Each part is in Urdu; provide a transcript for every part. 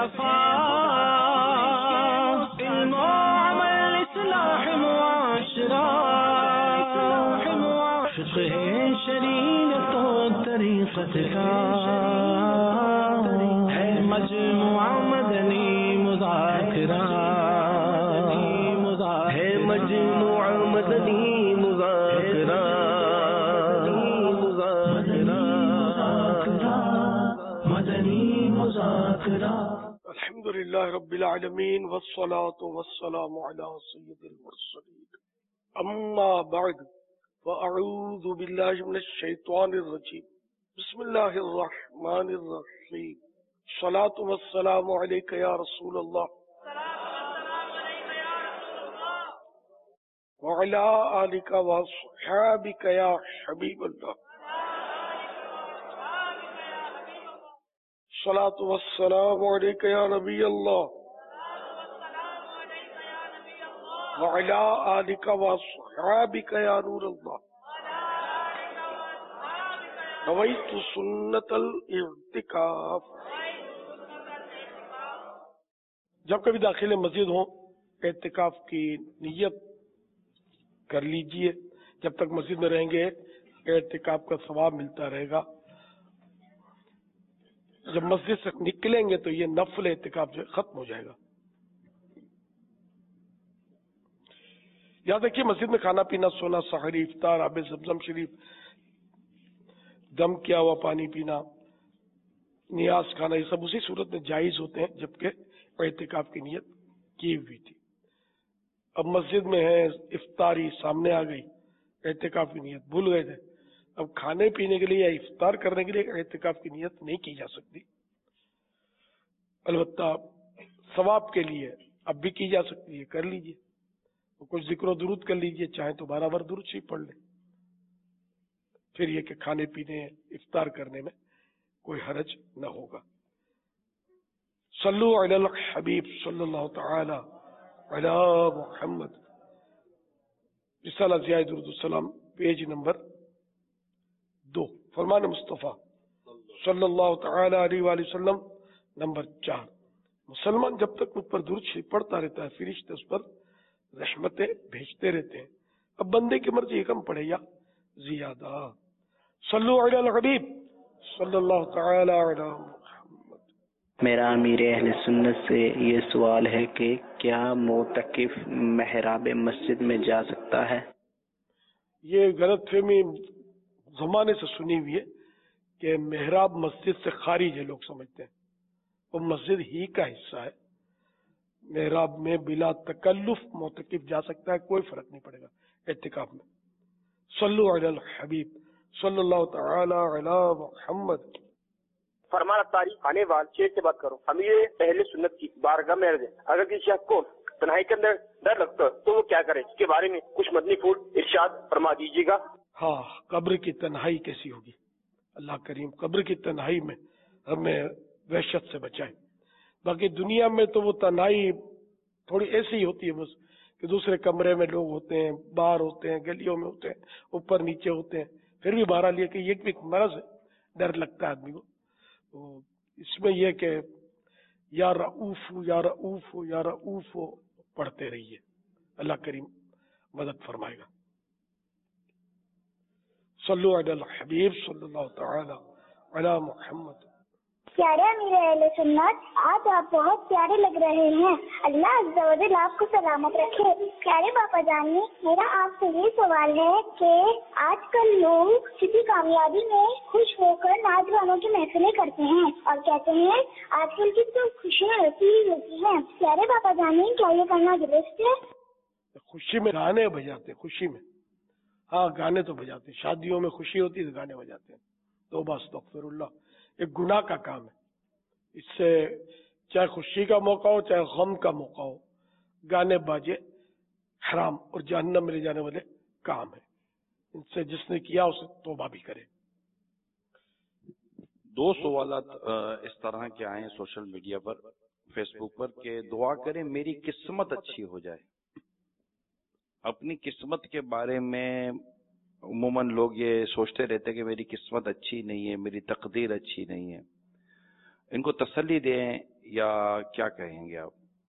صفا علم و عمل اصلاح معاشرہ فقہ شریعت و طریقت کا ہے مجموعہ مدنی مذاکرہ ہے مجموعہ مدنی مذاکرہ الحمد للہ رب العالمین والصلاة والسلام علی سید المرسلین اما بعد فاعوذ باللہ من الشیطان الرجیم بسم اللہ الرحمن الرحیم الصلاة والسلام علیک یا رسول اللہ وعلی آلک وصحابک یا حبیب اللہ الصلاة والسلام علیک یا نبی اللہ وعلی آلک وصحابک یا نور اللہ نویت سنت الاعتکاف. جب کبھی داخل مسجد ہوں اعتکاف کی نیت کر لیجئے. جب تک مسجد میں رہیں گے اعتکاف کا ثواب ملتا رہے گا. جب مسجد سے نکلیں گے تو یہ نفل اعتکاف جو ختم ہو جائے گا. یاد رکھیے مسجد میں کھانا پینا، سونا، سحری، افطار، آب زمزم شریف، دم کیا ہوا پانی پینا، نیاز کھانا، یہ سب اسی صورت میں جائز ہوتے ہیں جبکہ اعتکاف کی نیت کی ہوئی تھی. اب مسجد میں ہے، افطاری سامنے آ گئی، اعتکاف کی نیت بھول گئے تھے. اب کھانے پینے کے لیے یا افطار کرنے کے لیے اعتکاف کی نیت نہیں کی جا سکتی. البتہ ثواب کے لیے اب بھی کی جا سکتی ہے، کر لیجئے. کچھ ذکر و درود کر لیجئے، چاہیں تو 12 بار درود شریف پڑھ لیں. پھر یہ کہ کھانے پینے افطار کرنے میں کوئی حرج نہ ہوگا. صلو علی الحبیب صلی اللہ تعالی علی محمد. رسالہ ضیاء درود السلام پیج نمبر 2. فرمان مصطفیٰ صلی اللہ تعالی علیہ وآلہ وسلم نمبر 4. مسلمان جب تک مجھ پر درود شریف پڑھتا رہتا ہے فرشتے اس پر رحمتیں بھیجتے رہتے ہیں. اب بندے کی مرضی کم پڑے یا زیادہ. صلو علی الحبیب صلی اللہ تعالی علی محمد. میرا امیر اہل سنت سے یہ سوال ہے کہ کیا معتکف محراب مسجد میں جا سکتا ہے؟ یہ غلط فہمی زمانے سے سنی ہوئی ہے کہ محراب مسجد سے خارج ہے. لوگ سمجھتے ہیں وہ مسجد ہی کا حصہ ہے. محراب میں بلا تکلف معتکف جا سکتا ہے، کوئی فرق نہیں پڑے گا اعتکاف میں. صلو علی الحبیب صلی اللہ تعالی علی محمد. فرمان اتاری آنے وال شیخ سے بات کرو. امیر اہل سنت کی بارگاہ میں عرض ہے اگر کسی شخص کو تنہائی کے اندر ڈر لگتا ہے تو وہ کیا کرے؟ اس کے بارے میں کچھ مدنی پھول ارشاد فرما دیجیے گا. ہاں، قبر کی تنہائی کیسی ہوگی؟ اللہ کریم قبر کی تنہائی میں ہمیں وحشت سے بچائے. باقی دنیا میں تو وہ تنہائی تھوڑی ایسی ہی ہوتی ہے بس کہ دوسرے کمرے میں لوگ ہوتے ہیں، باہر ہوتے ہیں، گلیوں میں ہوتے ہیں، اوپر نیچے ہوتے ہیں. پھر بھی بہرحال یہ کہ یہ بھی ایک مرض ہے، ڈر لگتا ہے آدمی کو. تو اس میں یہ کہ یا رؤوف یا رؤوف یا رؤوف پڑھتے رہیے. اللہ کریم مدد فرمائے گا. صلو علی الحبیب صلی اللہ تعالی علی محمد. پیارے امیر اہل سنت، آج آپ بہت پیارے لگ رہے ہیں. اللہ عز و جل آپ کو سلامت رکھے. پیارے باپا جانی، میرا آپ سے یہ سوال ہے کہ آج کل لوگ کسی کامیابی میں خوش ہو کر نوجوانوں کی محفلیں کرتے ہیں اور کہتے ہیں آج کل کی تو خوشیاں ایسی ہی ہوتی ہیں. پیارے باپا جانی، کیا یہ کرنا درست ہے؟ خوشی میں گانے بجاتے، خوشی میں ہاں گانے تو بجاتے. شادیوں میں خوشی ہوتی ہے تو گانے بجاتے ہیں. توبہ استغفر اللہ، ایک گناہ کا کام ہے. اس سے چاہے خوشی کا موقع ہو چاہے غم کا موقع ہو، گانے باجے حرام اور جہنم میں لے جانے والے کام ہے. ان سے جس نے کیا اسے توبہ بھی کرے. 2 سوالات اس طرح کے آئے ہیں سوشل میڈیا پر، فیس بک پر کہ دعا کریں میری قسمت اچھی ہو جائے. اپنی قسمت کے بارے میں عموماً لوگ یہ سوچتے رہتے کہ میری قسمت اچھی نہیں ہے، میری تقدیر اچھی نہیں ہے. ان کو تسلی دیں یا کیا کہیں گے آپ؟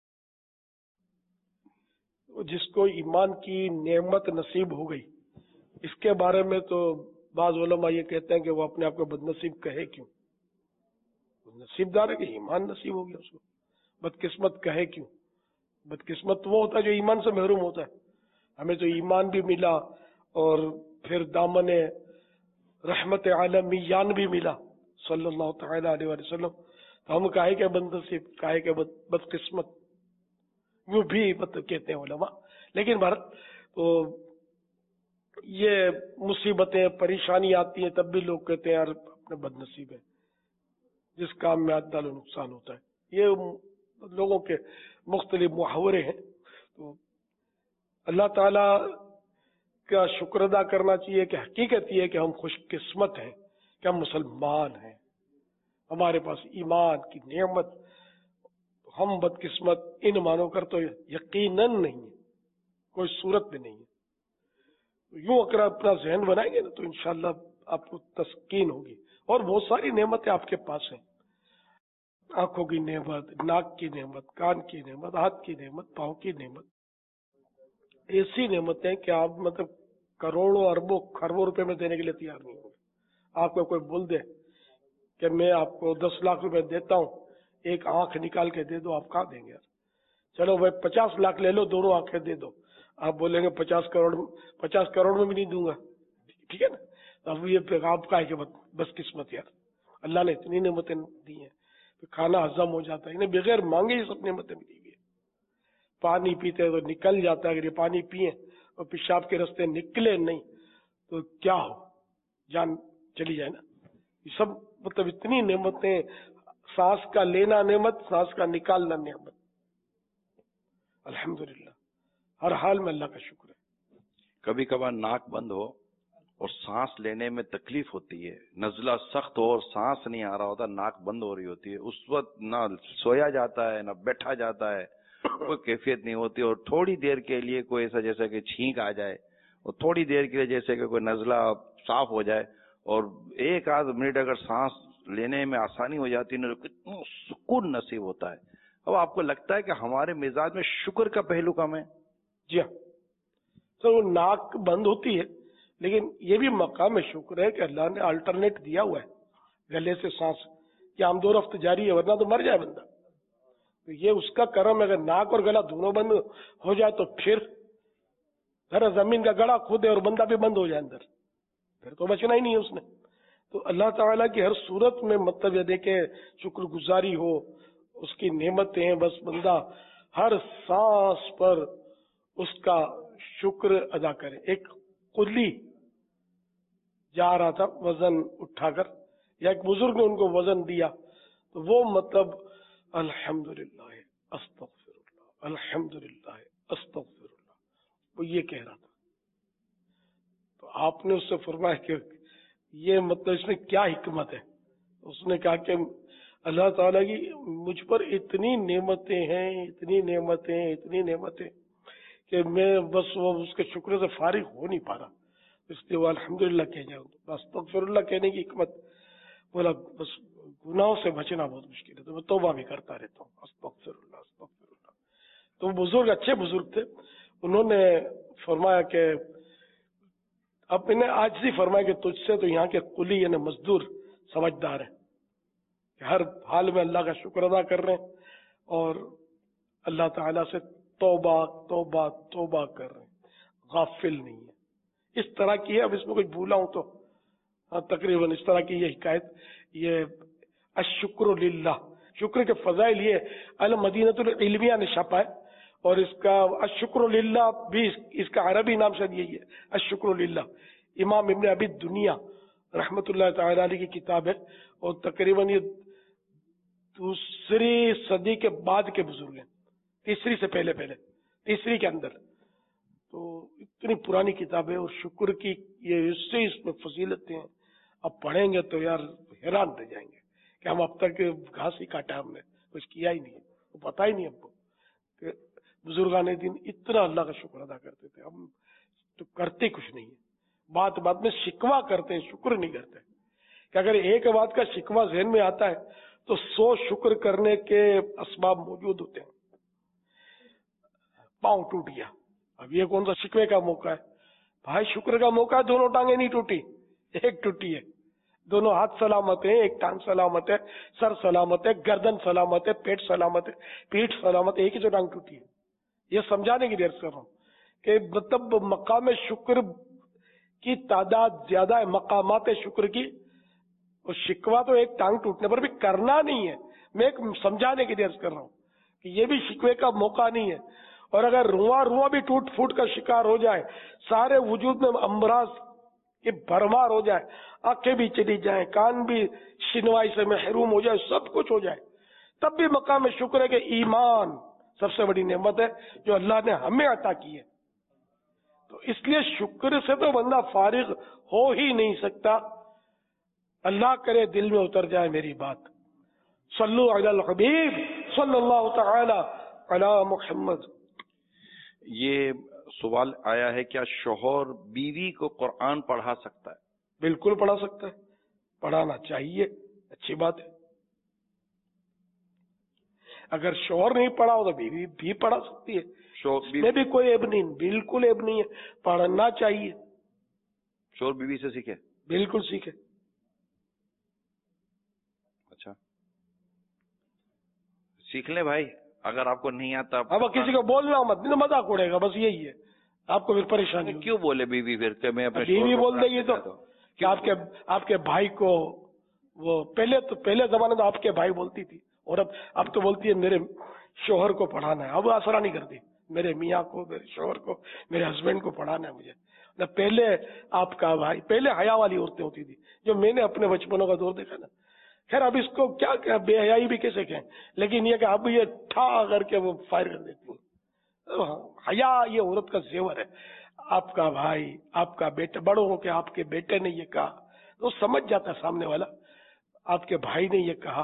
جس کو ایمان کی نعمت نصیب ہو گئی، اس کے بارے میں تو بعض علماء یہ کہتے ہیں کہ وہ اپنے آپ کو بد نصیب کہے کیوں؟ نصیب دار ہے کہ ایمان نصیب ہو گیا، اس کو بدقسمت کہے کیوں؟ بدقسمت وہ ہوتا ہے جو ایمان سے محروم ہوتا ہے. ہمیں تو ایمان بھی ملا اور پھر دامن رحمت عالمیان بھی ملا صلی اللہ تعالی علیہ وسلم، تو ہم کہے کہ بد نصیب، کہے کہ بدقسمت، وہ بھی مطلب کہتے ہیں علماء. لیکن بھارت تو یہ مصیبتیں پریشانی آتی ہیں تب بھی لوگ کہتے ہیں یار اپنے بد نصیب ہے، جس کام میں عدل و نقصان ہوتا ہے. یہ لوگوں کے مختلف محاورے ہیں. تو اللہ تعالی کا شکر ادا کرنا چاہیے کہ حقیقت یہ ہے کہ ہم خوش قسمت ہیں کہ ہم مسلمان ہیں، ہمارے پاس ایمان کی نعمت. ہم بدقسمت ان مانو کر تو یقیناً نہیں ہے، کوئی صورت میں نہیں ہے. یوں اگر اپنا ذہن بنائیں گے نا تو انشاءاللہ آپ کو تسکین ہوگی. اور بہت ساری نعمتیں آپ کے پاس ہیں، آنکھوں کی نعمت، ناک کی نعمت، کان کی نعمت، ہاتھ کی نعمت، پاؤں کی نعمت. ایسی نعمتیں کہ آپ مطلب کروڑوں اربوں خربوں روپے میں دینے کے لیے تیار نہیں ہوں گے. آپ کو کوئی بول دے کہ میں آپ کو 10 لاکھ روپے دیتا ہوں، ایک آنکھ نکال کے دے دو، آپ کہاں دیں گے یار؟ چلو بھائی 50 لاکھ لے لو، دونوں آنکھیں دے دو. آپ بولیں گے 50 کروڑ میں بھی نہیں دوں گا. ٹھیک ہے نا؟ اب یہ آپ کا ہے کہ بس قسمت یار، اللہ نے اتنی نعمتیں دی ہیں، کھانا ہضم ہو جاتا ہے، انہیں بغیر مانگے یہ سب نعمتیں ملی ہوئی ہیں. پانی پیتے ہیں تو نکل جاتا ہے، اگر یہ پانی پیئیں اور پیشاب کے راستے نکلے نہیں تو کیا ہو، جان چلی جائے نا. یہ سب مطلب اتنی نعمتیں، سانس کا لینا نعمت، سانس کا نکالنا نعمت. الحمدللہ ہر حال میں اللہ کا شکر ہے. کبھی کبھار ناک بند ہو اور سانس لینے میں تکلیف ہوتی ہے، نزلہ سخت ہو اور سانس نہیں آ رہا ہوتا، ناک بند ہو رہی ہوتی ہے، اس وقت نہ سویا جاتا ہے نہ بیٹھا جاتا ہے، کوئی کیفیت نہیں ہوتی. اور تھوڑی دیر کے لیے کوئی ایسا جیسا کہ چھینک آ جائے، اور تھوڑی دیر کے لیے جیسے کہ کوئی نزلہ صاف ہو جائے، اور ایک آدھ منٹ اگر سانس لینے میں آسانی ہو جاتی ہے تو کتنا سکون نصیب ہوتا ہے. اب آپ کو لگتا ہے کہ ہمارے مزاج میں شکر کا پہلو کم ہے؟ جی ہاں سر، وہ ناک بند ہوتی ہے لیکن یہ بھی مقام شکر ہے کہ اللہ نے الٹرنیٹ دیا ہوا ہے گلے سے سانس، کہ عام دو رفت جاری ہے، ورنہ تو مر جائے بندہ. تو یہ اس کا کرم ہے. اگر ناک اور گلا دونوں بند ہو جائے تو پھر ذرا زمین کا گڑا کھودے اور بندہ بھی بند ہو جائے اندر، پھر تو بچنا ہی نہیں ہے اس نے. تو اللہ تعالیٰ کی ہر صورت میں مطلب یہ دیکھے شکر گزاری ہو، اس کی نعمتیں، بس بندہ ہر سانس پر اس کا شکر ادا کرے. ایک قلی جا رہا تھا وزن اٹھا کر، یا ایک بزرگ نے ان کو وزن دیا، تو وہ مطلب الحمدللہ استغفر اللہ، الحمدللہ استغفر اللہ، وہ یہ کہہ رہا تھا. تو آپ نے اس سے فرمایا کہ یہ مطلب اس میں کیا حکمت ہے؟ اس نے کہا کہ اللہ تعالیٰ کی مجھ پر اتنی نعمتیں ہیں، اتنی نعمتیں، اتنی نعمتیں کہ میں بس وہ اس کے شکر سے فارغ ہو نہیں پا رہا. اس لیے وہ الحمدللہ کہہ جاؤں. استغفر اللہ کہنے کی حکمت، بولا بس گناہوں سے بچنا بہت مشکل ہے تو میں توبہ بھی کرتا رہتا ہوں، استغفر اللہ استغفر اللہ. تو بزرگ اچھے بزرگ تھے، انہوں نے فرمایا کہ اب انہیں آج ہی فرمایا کہ تجھ سے تو یہاں کے قلی یعنی مزدور سمجھدار ہیں کہ ہر حال میں اللہ کا شکر ادا کر رہے ہیں اور اللہ تعالیٰ سے توبہ توبہ توبہ کر رہے ہیں، غافل نہیں ہے. اس طرح کی ہے، اب اس میں کچھ بھولا ہوں تو تقریباً اس طرح کی یہ حکایت، یہ الشکر للہ، شکر کے فضائل یہ المدینۃ العلمیہ نے چھاپا ہے، اور اس کا الشکر للہ بھی اس کا عربی نام شاید یہی ہے، الشکر للہ. امام ابن ابی دنیا رحمت اللہ تعالی علیہ کی کتاب ہے، اور تقریباً یہ دوسری صدی کے بعد کے بزرگ ہیں، تیسری سے پہلے تیسری کے اندر. تو اتنی پرانی کتاب ہے، اور شکر کی یہ اس میں فضیلتیں ہیں، اب پڑھیں گے تو یار حیران رہ جائیں گے کہ ہم اب تک گھاس ہی کاٹا، ہم نے کچھ کیا ہی نہیں ہے، وہ پتہ ہی نہیں ہم کو کہ بزرگان دین اتنا اللہ کا شکر ادا کرتے تھے. ہم تو کرتے کچھ نہیں ہے، بات بات میں شکوہ کرتے ہیں، شکر نہیں کرتے. کہ اگر ایک بات کا شکوہ ذہن میں آتا ہے تو 100 شکر کرنے کے اسباب موجود ہوتے ہیں. پاؤں ٹوٹ گیا، اب یہ کون سا شکوے کا موقع ہے؟ بھائی شکر کا موقع ہے، دونوں ٹانگیں نہیں ٹوٹی، ایک ٹوٹی ہے. دونوں ہاتھ سلامت ہیں، ایک ٹانگ سلامت ہے، سر سلامت ہے، گردن سلامت ہے، پیٹ سلامت ہے، پیٹھ سلامت ہے، ایک ہی جو ٹانگ ٹوٹی ہے. یہ سمجھانے کی دیر کر رہا ہوں کہ مطلب مقام شکر کی تعداد زیادہ ہے، مقامات شکر کی. اور شکوہ تو ایک ٹانگ ٹوٹنے پر بھی کرنا نہیں ہے. میں ایک سمجھانے کی دیر کر رہا ہوں کہ یہ بھی شکوے کا موقع نہیں ہے. اور اگر رواں بھی ٹوٹ پھوٹ کا شکار ہو جائے، سارے وجود میں امراض کی بھرمار ہو جائے، آنکھیں بھی چلی جائیں، کان بھی شنوائی سے محروم ہو جائے، سب کچھ ہو جائے، تب بھی مقام شکر ہے کہ ایمان سب سے بڑی نعمت ہے جو اللہ نے ہمیں عطا کی ہے. تو اس لیے شکر سے تو بندہ فارغ ہو ہی نہیں سکتا. اللہ کرے دل میں اتر جائے میری بات. صلو علی الحبیب صلی اللہ تعالی علی محمد. یہ سوال آیا ہے، کیا شوہر بیوی کو قرآن پڑھا سکتا ہے؟ بالکل پڑھا سکتا ہے، پڑھانا چاہیے، اچھی بات ہے. اگر شوہر نہیں پڑھا ہو تو بیوی بھی پڑھا سکتی ہے، اس میں بھی کوئی عیب نہیں، بالکل عیب نہیں ہے، پڑھنا چاہیے. شوہر بیوی سے سیکھے؟ بالکل سیکھے. اچھا سیکھ لیں بھائی، اگر آپ کو نہیں آتا. اب کسی کو بولنا مت، مذاق اڑے گا، بس یہی ہے. آپ کو پھر پریشانی کیوں بولے بیوی؟ پھر کہ میں اپنے بیوی بول دے گی تو کہ آپ کے بھائی کو، وہ پہلے زمانے میں آپ کے بھائی بولتی تھی، اور اب تو بولتی ہے میرے شوہر کو پڑھانا ہے. اب آسرا نہیں کرتی، میرے میاں کو، میرے شوہر کو، میرے ہسبینڈ کو پڑھانا ہے مجھے. پہلے آپ کا بھائی، پہلے حیا والی عورتیں ہوتی تھی، جو میں نے اپنے بچپنوں کا دور دیکھا نا. خیر اب اس کو کیا بے حیائی بھی کیسے کہیں، لیکن یہ کہ اب یہ ٹھا کر کے وہ فائر کر دیتی ہیں. حیا یہ عورت کا زیور ہے. آپ کا بھائی، آپ کا بیٹا، بڑوں ہو کے آپ کے بیٹے نے یہ کہا تو سمجھ جاتا ہے سامنے والا، آپ کے بھائی نے یہ کہا،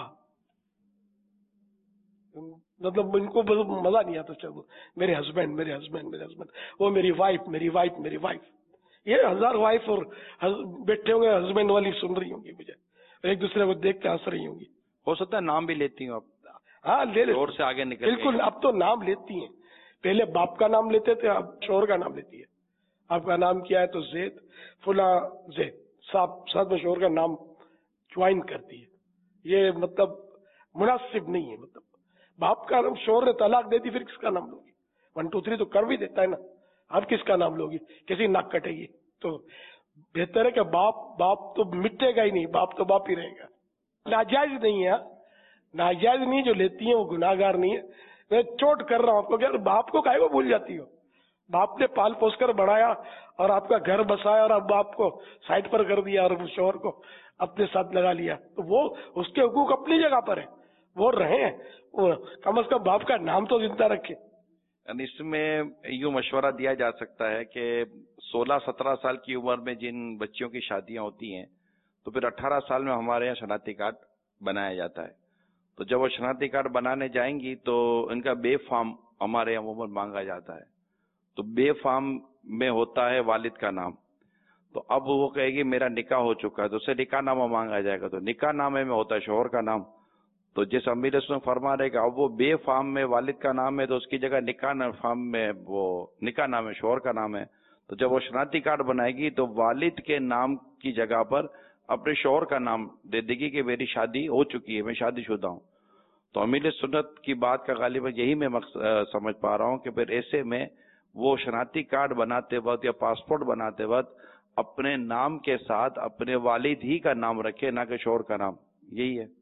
مطلب ان کو مزہ نہیں آتا. چلو میرے ہسبینڈ، میرے ہسبینڈ، میرے ہسبینڈ، وہ میری وائف، میری وائف، میری وائف. یہ 1000 وائف اور بیٹھے ہوئے ہسبینڈ والی سن رہی ہوں گی مجھے، ایک دوسرے کو دیکھ کے ہنس رہی ہوں گی. ہو سکتا ہے نام بھی لیتی ہوں آپ؟ ہاں لے لیتے، زور سے آگے نکل. بالکل اب تو نام لیتی ہیں. پہلے باپ کا نام لیتے تھے، اب شوہر کا نام لیتی ہے. آپ کا نام کیا ہے تو زید، فلاں زید، ساتھ میں شوہر کا نام جوائن کرتی ہے. یہ مطلب مناسب نہیں ہے. مطلب باپ کا نام، شوہر نے طلاق دے دی، پھر کس کا نام لوگی؟ 1 2 3 تو کر بھی دیتا ہے نا. اب کس کا نام لوگی؟ کسی ناک کٹے گی. تو بہتر ہے کہ باپ تو مٹے گا ہی نہیں، باپ تو باپ ہی رہے گا. ناجائز نہیں ہے، ناجائز نہیں، جو لیتی ہیں وہ گناہگار نہیں ہے. میں چوٹ کر رہا ہوں آپ کو کہ باپ کو کاہے کو بھول جاتی ہو؟ باپ نے پال پوس کر بڑھایا اور آپ کا گھر بسایا، اور اب باپ کو سائڈ پر کر دیا اور شوہر کو اپنے ساتھ لگا لیا. تو وہ اس کے حقوق اپنی جگہ پر ہے، وہ رہے، کم از کم باپ کا نام تو زندہ رکھے. اس میں یوں مشورہ دیا جا سکتا ہے کہ 16-17 سال کی عمر میں جن بچیوں کی شادیاں ہوتی ہیں تو پھر 18 سال میں ہمارے یہاں شناختی کارڈ بنایا جاتا ہے. تو جب وہ شناختی کارڈ بنانے جائیں گی تو ان کا بے فارم ہمارے یہاں عموماً مانگا جاتا ہے. تو بے فارم میں ہوتا ہے والد کا نام. تو اب وہ کہے گی میرا نکاح ہو چکا ہے تو اسے نکاح نامہ مانگا جائے گا. تو نکاح نامے میں ہوتا ہے شوہر کا نام. تو جس امیر اس میں فرما رہے گا اب وہ بے فارم میں والد کا نام ہے تو اس کی جگہ نکاح فارم میں وہ نکاح نام ہے شوہر کا نام ہے. تو جب وہ شناختی کارڈ بنائے گی تو والد کے نام کی جگہ پر اپنے شوہر کا نام دے دے گی کہ میری شادی ہو چکی ہے، میں شادی شدہ ہوں. تو امیر سنت کی بات کا غالباً یہی میں سمجھ پا رہا ہوں کہ پھر ایسے میں وہ شناختی کارڈ بناتے وقت یا پاسپورٹ بناتے وقت اپنے نام کے ساتھ اپنے والد ہی کا نام رکھے، نہ کہ شوہر کا نام. یہی ہے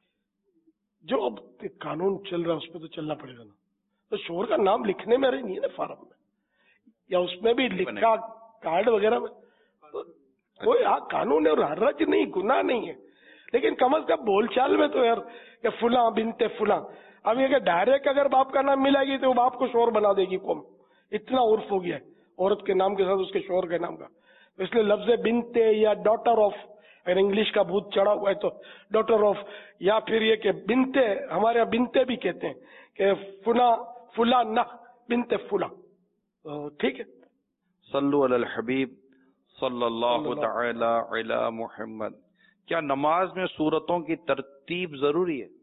جو اب قانون چل رہا ہے اس پہ تو چلنا پڑے گا نا. تو شوہر کا نام لکھنے میں رہی نہیں ہے نا فارم میں، یا اس میں بھی لکھا کارڈ وغیرہ میں تو کوئی قانون ہے اور حرج نہیں، گناہ نہیں ہے. لیکن کم از کم بول چال میں تو یار کہ فلاں بنت فلاں. اب یہ کہ ڈائریکٹ اگر باپ کا نام ملے گی تو وہ باپ کو شوہر بنا دے گی قوم. اتنا عرف ہو گیا ہے عورت کے نام کے ساتھ اس کے شوہر کے نام کا. اس لیے لفظ بنتے یا ڈاٹر آف، اگر انگلش کا بھوت چڑھا ہوا ہے تو ڈاٹر آف، یا پھر یہ کہ بنتے، ہمارے یہاں بنتے بھی کہتے ہیں کہ فلاں نہ بنتے فلاں. ٹھیک ہے. صلو علی الحبیب صلی اللہ تعالی علی محمد. کیا نماز میں سورتوں کی ترتیب ضروری ہے؟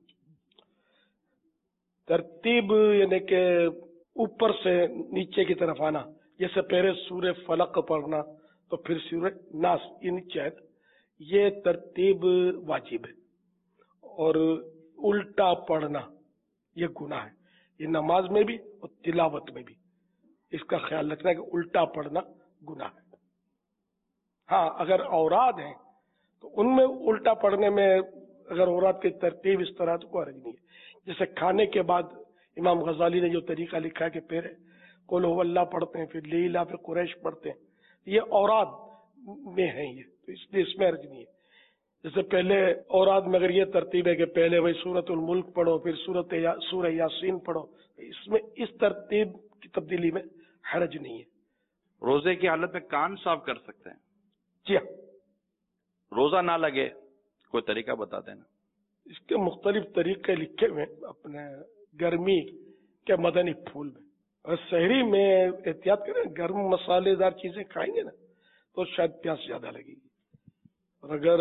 ترتیب یعنی کہ اوپر سے نیچے کی طرف آنا، جیسے پہلے سورہ فلق پڑھنا تو پھر سورہ ناس، یہ نیچے ہے، یہ ترتیب واجب ہے. اور الٹا پڑھنا یہ گناہ ہے، یہ نماز میں بھی اور تلاوت میں بھی اس کا خیال رکھنا ہے کہ الٹا پڑھنا گناہ ہے. ہاں اگر اوراد ہیں تو ان میں الٹا پڑھنے میں اگر اوراد کی ترتیب اس طرح تو کوئی حرج نہیں ہے. جیسے کھانے کے بعد امام غزالی نے جو طریقہ لکھا ہے کہ پہلے قل هو اللہ پڑھتے ہیں، پھر لیلا، پھر قریش پڑھتے ہیں، یہ اوراد میں ہیں، یہ تو اس لیے اس میں حرج نہیں ہے. جیسے پہلے اوراد میں اگر یہ ترتیب ہے کہ پہلے وہی سورۃ الملک پڑھو، پھر سورہ یاسین پڑھو، اس میں اس ترتیب کی تبدیلی میں حرج نہیں ہے. روزے کی حالت میں کان صاف کر سکتے ہیں؟ جی ہاں. روزہ نہ لگے کوئی طریقہ بتا دینا. اس کے مختلف طریقے لکھے ہوئے اپنے گرمی کے مدنی پھول میں. اور سحری میں احتیاط کریں، گرم مسالے دار چیزیں کھائیں گے نا تو شاید پیاس زیادہ لگے گی، اور اگر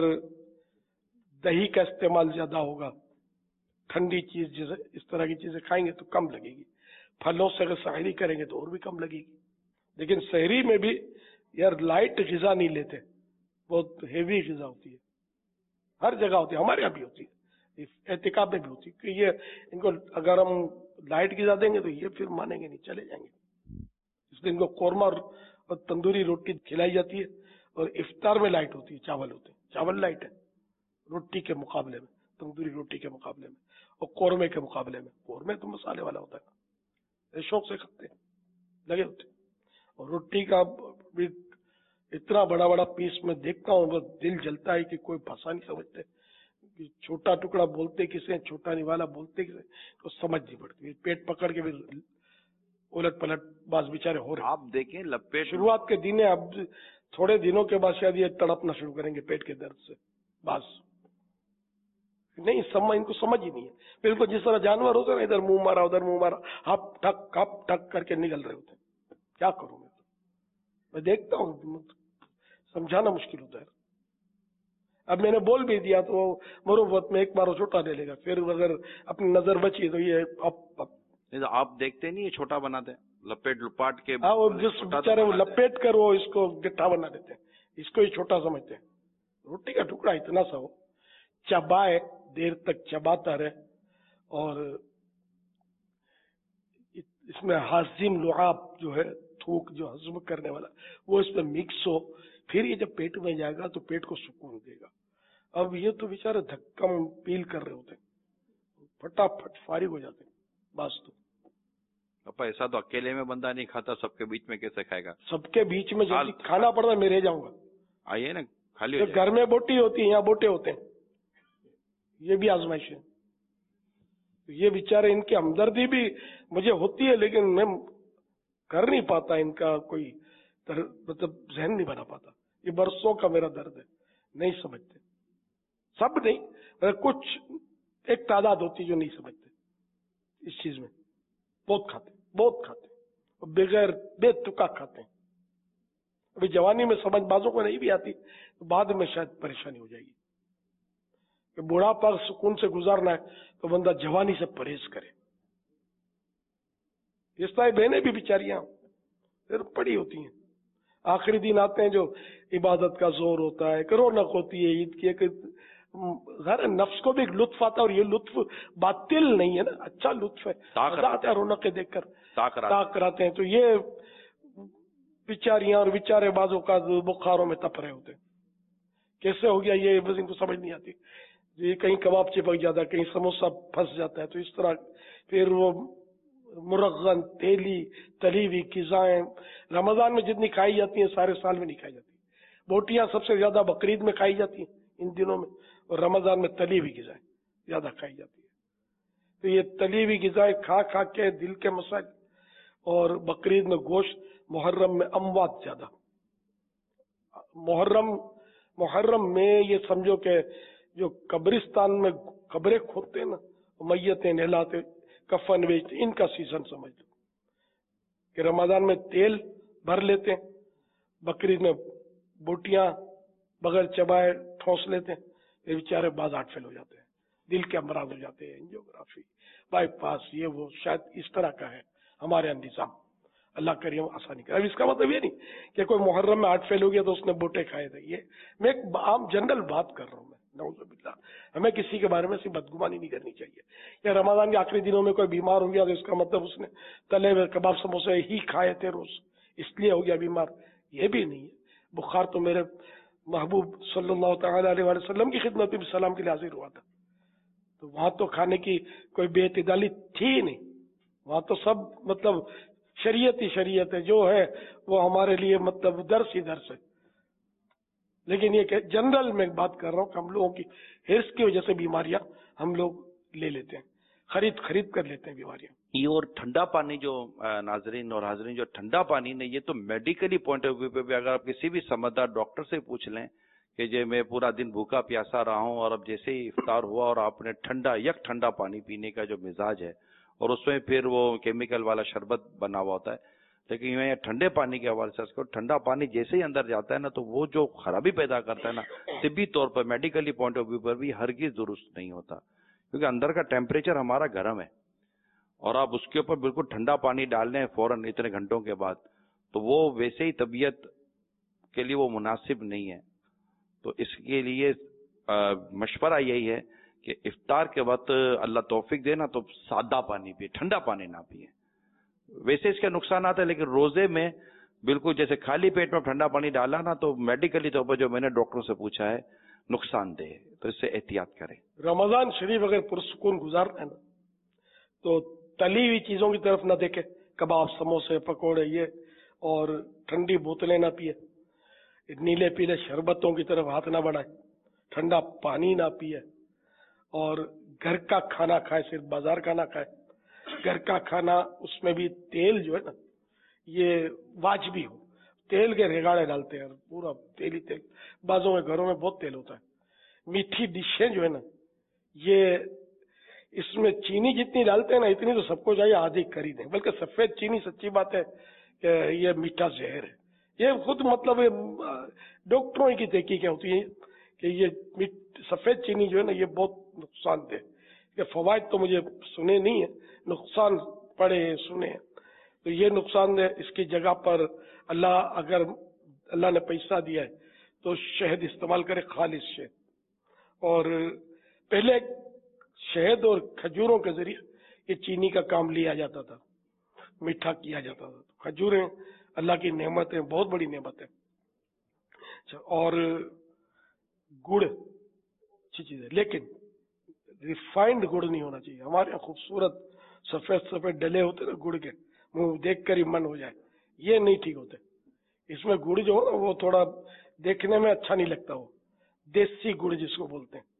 دہی کا استعمال زیادہ ہوگا، ٹھنڈی چیز جیسے اس طرح کی چیزیں کھائیں گے تو کم لگے گی. پھلوں سے اگر سحری کریں گے تو اور بھی کم لگے گی. لیکن سحری میں بھی یار لائٹ غذا نہیں لیتے، بہت ہیوی غذا ہوتی ہے، ہر جگہ ہوتی ہے، ہمارے یہاں بھی ہوتی ہے، احتکاب میں بھی ہوتی ہے، کہ یہ ان کو اگر ہم لائٹ غذا دیں گے تو یہ پھر مانیں گے نہیں، چلے جائیں گے. اس لیے ان کو قورمہ اور تندوری روٹی کھلائی جاتی ہے، اور افطار میں لائٹ ہوتی ہے، چاول ہوتے ہیں، چاول لائٹ ہے روٹی کے مقابلے میں، تندوری روٹی کے مقابلے میں، اور قورمے کے مقابلے میں. قورمے تو مسالے والا ہوتا ہے، شوق سے کھاتے ہیں، لگے ہوتے ہیں. اور روٹی کا بھی اتنا بڑا بڑا پیس میں دیکھتا ہوں، بس دل جلتا ہے کہ کوئی بھاشا نہیں سمجھتے، کہ چھوٹا ٹکڑا بولتے کسے، چھوٹا نوالا بولتے کسے، تو سمجھ نہیں پڑتی. پیٹ پکڑ کے بھی الٹ پلٹ بعض بیچارے ہو رہے ہیں. آپ دیکھیں لپیٹ شروعات کے دن اب تھوڑے دنوں کے بعد شاید یہ تڑپنا شروع کریں گے پیٹ کے درد سے. بس نہیں سمجھ، ان کو سمجھ ہی نہیں ہے. بالکل جس طرح جانور ہوتے ہیں نا، ادھر منہ مارا ادھر منہ مارا، ہپ ٹھک کر کے نگل رہے ہوتے ہیں. کیا کروں میں دیکھتا ہوں، سمجھانا مشکل ہوتا ہے. اب میں نے بول بھی دیا تو مروت میں ایک بار وہ چھوٹا لے لے گا، پھر اگر اپنی نظر بچی تو یہ آپ دیکھتے نہیں چھوٹا بناتے ہیں، لپیٹ لپاٹ کے. ہاں وہ جس بیچارے وہ لپیٹ کر وہ اس کو گٹھا بنا دیتے ہیں، اس کو ہی چھوٹا سمجھتے ہیں. روٹی کا ٹکڑا اتنا سا ہو، چبائے، دیر تک چباتا رہے، اور اس میں ہاضم لعاب جو ہے، تھوک جو ہضم کرنے والا، وہ اس میں مکس ہو، پھر یہ جب پیٹ میں جائے گا تو پیٹ کو سکون دے گا. اب یہ تو بیچارے دھکم پیل کر رہے ہوتے ہیں، پھٹافٹ فارغ ہو جاتے ہیں. بس تو پاپا ایسا تو اکیلے میں بندہ نہیں کھاتا، سب کے بیچ میں کیسے کھائے گا؟ سب کے بیچ میں جب کھانا پڑتا میں رہ جاؤں گا. آئیے نا، خالی گھر میں بوٹی ہوتی ہے، یہاں بوٹے ہوتے ہیں، یہ بھی آزمائش ہے. یہ بیچارے، ان کی ہمدردی بھی مجھے ہوتی ہے، لیکن میں کر نہیں پاتا، ان کا کوئی مطلب ذہن نہیں بنا پاتا. یہ برسوں کا میرا درد ہے، نہیں سمجھتے. سب نہیں، کچھ ایک تعداد ہوتی جو نہیں سمجھتے اس چیز میں. بہت کھاتے بغیر بے تکا کھاتے ہیں. ابھی جوانی میں سمجھ بازوں کو نہیں بھی آتی، تو بعد میں شاید پریشانی ہو جائے گی. کہ بڑھاپا سکون سے گزارنا ہے تو بندہ جوانی سے پرہیز کرے. اس طرح بہنیں بھی بیچاریاں پھر پڑی ہوتی ہیں، آخری دن آتے ہیں جو عبادت کا زور ہوتا ہے، کہ رونق ہوتی ہے عید کی، کہ غیر نفس کو بھی ایک لطف آتا ہے، اور یہ لطف باطل نہیں ہے نا، اچھا لطف ہے، مزہ آتا ہے رونقیں دیکھ کر، تاک کراتے ہیں. تو یہ بیچاریاں اور بیچارے بازوں کا بخاروں میں تپ رہے ہوتے ہیں. کیسے ہو گیا یہ بس ان کو سمجھ نہیں آتی. یہ کہیں کباب چپک جاتا ہے، کہیں سموسہ پھنس جاتا ہے، تو اس طرح پھر وہ مرغن، تیلی، تلی ہوئی غذائیں رمضان میں جتنی کھائی جاتی ہیں سارے سال میں نہیں کھائی جاتی. بوٹیاں سب سے زیادہ بقرعید میں کھائی جاتی ہیں ان دنوں میں، اور رمضان میں تلی ہوئی غذائیں زیادہ کھائی جاتی ہے. تو یہ تلی ہوئی غذائیں کھا کھا کے دل کے مسائل، اور بقرعید میں گوشت، محرم میں اموات زیادہ. محرم میں یہ سمجھو کہ جو قبرستان میں قبریں کھودتے ہیں نا، میتیں نہلاتے، کفن بیچتے، ان کا سیزن سمجھ لو. کہ رمضان میں تیل بھر لیتے ہیں، بقرعید میں بوٹیاں بغیر چبائے ٹھوس لیتے ہیں، یہ بیچارے باز آٹ فیل ہو جاتے ہیں. دل کے امراض ہو جاتے ہیں, اینجیوگرافی, بائی پاس, یہ وہ شاید اس طرح کا ہے ہمارے یہاں نظام. اللہ کریم آسانی کرے. اب اس کا مطلب یہ نہیں کہ کوئی محرم میں 8 فیل ہو گیا تو اس نے بوٹے کھائے تھے. یہ میں ایک عام جنرل بات کر رہا ہوں. میں نعوذ باللہ, ہمیں کسی کے بارے میں ایسی بدگمانی نہیں کرنی چاہیے. یا رمضان کے آخری دنوں میں کوئی بیمار ہو گیا تو اس کا مطلب اس نے تلے ہوئے کباب سموسے ہی کھائے تھے روز, اس لیے ہو گیا بیمار. یہ بھی نہیں ہے. بخار تو میرے محبوب صلی اللہ تعالی علیہ وسلم کی خدمت میں سلام کے لیے حاضر ہوا تھا, تو وہاں تو کھانے کی کوئی بے اعتدالی تھی نہیں. وہاں تو سب مطلب شریعت ہی شریعت ہے, جو ہے وہ ہمارے لیے مطلب درس ہی درس ہے. لیکن یہ کہ جنرل میں بات کر رہا ہوں کہ ہم لوگوں کی ہرس کی وجہ سے بیماریاں ہم لوگ لے لیتے ہیں, خرید کر لیتے ہیں بیماریاں. یہ اور ٹھنڈا پانی جو ناظرین اور حاضرین, جو ٹھنڈا پانی نے, یہ تو میڈیکلی پوائنٹ آف ویو پہ بھی اگر آپ کسی بھی سمجھدار ڈاکٹر سے پوچھ لیں کہ جو میں پورا دن بھوکا پیاسا رہا ہوں اور اب جیسے ہی افطار ہوا اور آپ نے ٹھنڈا پانی پینے کا جو مزاج ہے, اور اس میں پھر وہ کیمیکل والا شربت بنا ہوا ہوتا ہے, لیکن یہ ٹھنڈے پانی کے حوالے سے اس کو ٹھنڈا پانی جیسے ہی اندر جاتا ہے نا, تو وہ جو خرابی پیدا کرتا ہے نا, طبی طور پر میڈیکلی پوائنٹ آف ویو پر بھی ہرگز درست نہیں ہوتا, کیونکہ اندر کا ٹیمپریچر ہمارا گرم ہے اور آپ اس کے اوپر بالکل ٹھنڈا پانی ڈال لیں فوراً اتنے گھنٹوں کے بعد, تو وہ ویسے ہی طبیعت کے لیے وہ مناسب نہیں ہے. تو اس کے لیے مشورہ یہی ہے کہ افطار کے وقت اللہ توفیق دے نا تو سادہ پانی پیے, ٹھنڈا پانی نہ پیے. ویسے اس کے نقصانات ہیں, لیکن روزے میں بالکل جیسے خالی پیٹ میں ٹھنڈا پانی ڈالا نا, تو میڈیکلی طور پر جو میں نے ڈاکٹر سے پوچھا ہے نقصان دہ ہے, تو اس سے احتیاط کریں. رمضان شریف اگر پرسکون گزارنا ہے نا تو تلی ہوئی چیزوں کی طرف نہ دیکھے, کباب سموسے پکوڑے یہ, اور ٹھنڈی بوتلیں نہ پیے, نیلے پیلے شربتوں کی طرف ہاتھ نہ بڑھائے, ٹھنڈا پانی نہ پیے, اور گھر کا کھانا کھائے, صرف بازار کا نہ کھائے. گھر کا کھانا اس میں بھی تیل جو ہے نا یہ واجبی ہو. تیل کے ریگاڑے ڈالتے ہیں, پورا تیل ہی تیل. بعضوں کے گھروں میں بہت تیل ہوتا ہے. میٹھی ڈشیں جو ہے نا یہ اس میں چینی جتنی ڈالتے ہیں نا اتنی تو سب کو چاہیے آدھی کر ہی دیں. بلکہ سفید چینی سچی بات ہے کہ یہ میٹھا زہر ہے. یہ خود مطلب ڈاکٹروں کی تحقیقیں ہوتی ہیں کہ یہ سفید چینی جو ہے نا یہ بہت نقصان دہ. یہ فوائد تو مجھے سنے نہیں ہے, نقصان پڑے سنے ہیں. تو یہ نقصان دہ. اس کی جگہ پر اگر اللہ نے پیسہ دیا ہے تو شہد استعمال کرے, خالص شہد. اور پہلے شہد اور کھجوروں کے ذریعے یہ چینی کا کام لیا جاتا تھا, میٹھا کیا جاتا تھا. کھجوریں اللہ کی نعمت ہے, بہت بڑی نعمت ہے. اور گڑ اچھی چیز ہے, لیکن ریفائنڈ گڑ نہیں ہونا چاہیے. ہمارے یہاں خوبصورت سفید سفید ڈلے ہوتے نا گڑ کے, وہ دیکھ کر ہی من ہو جائے, یہ نہیں ٹھیک ہوتے. اس میں گڑ جو ہو نا وہ تھوڑا دیکھنے میں اچھا نہیں لگتا. وہ دیسی گڑ جس کو بولتے ہیں,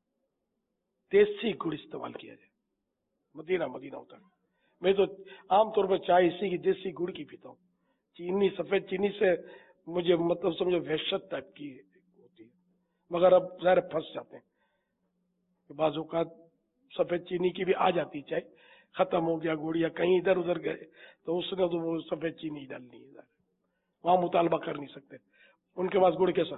دیسی گڑ استعمال کیا جائے. مدینہ ہوتا ہے. میں تو عام طور پر چائے اسی کی دیسی گڑ کی پیتا ہوں. چینی سفید چینی سے مجھے مطلب سمجھو وحشت ٹائپ کی ہوتی ہے. مگر اب ظاہر پھنس جاتے ہیں. بعض اوقات سفید چینی کی بھی آ جاتی چائے, ختم ہو گیا گڑ یا کہیں ادھر ادھر گئے تو اس نے تو وہ سفید چینی ڈالنی ہے. وہاں مطالبہ کر نہیں سکتے, ان کے پاس گڑ کیسا.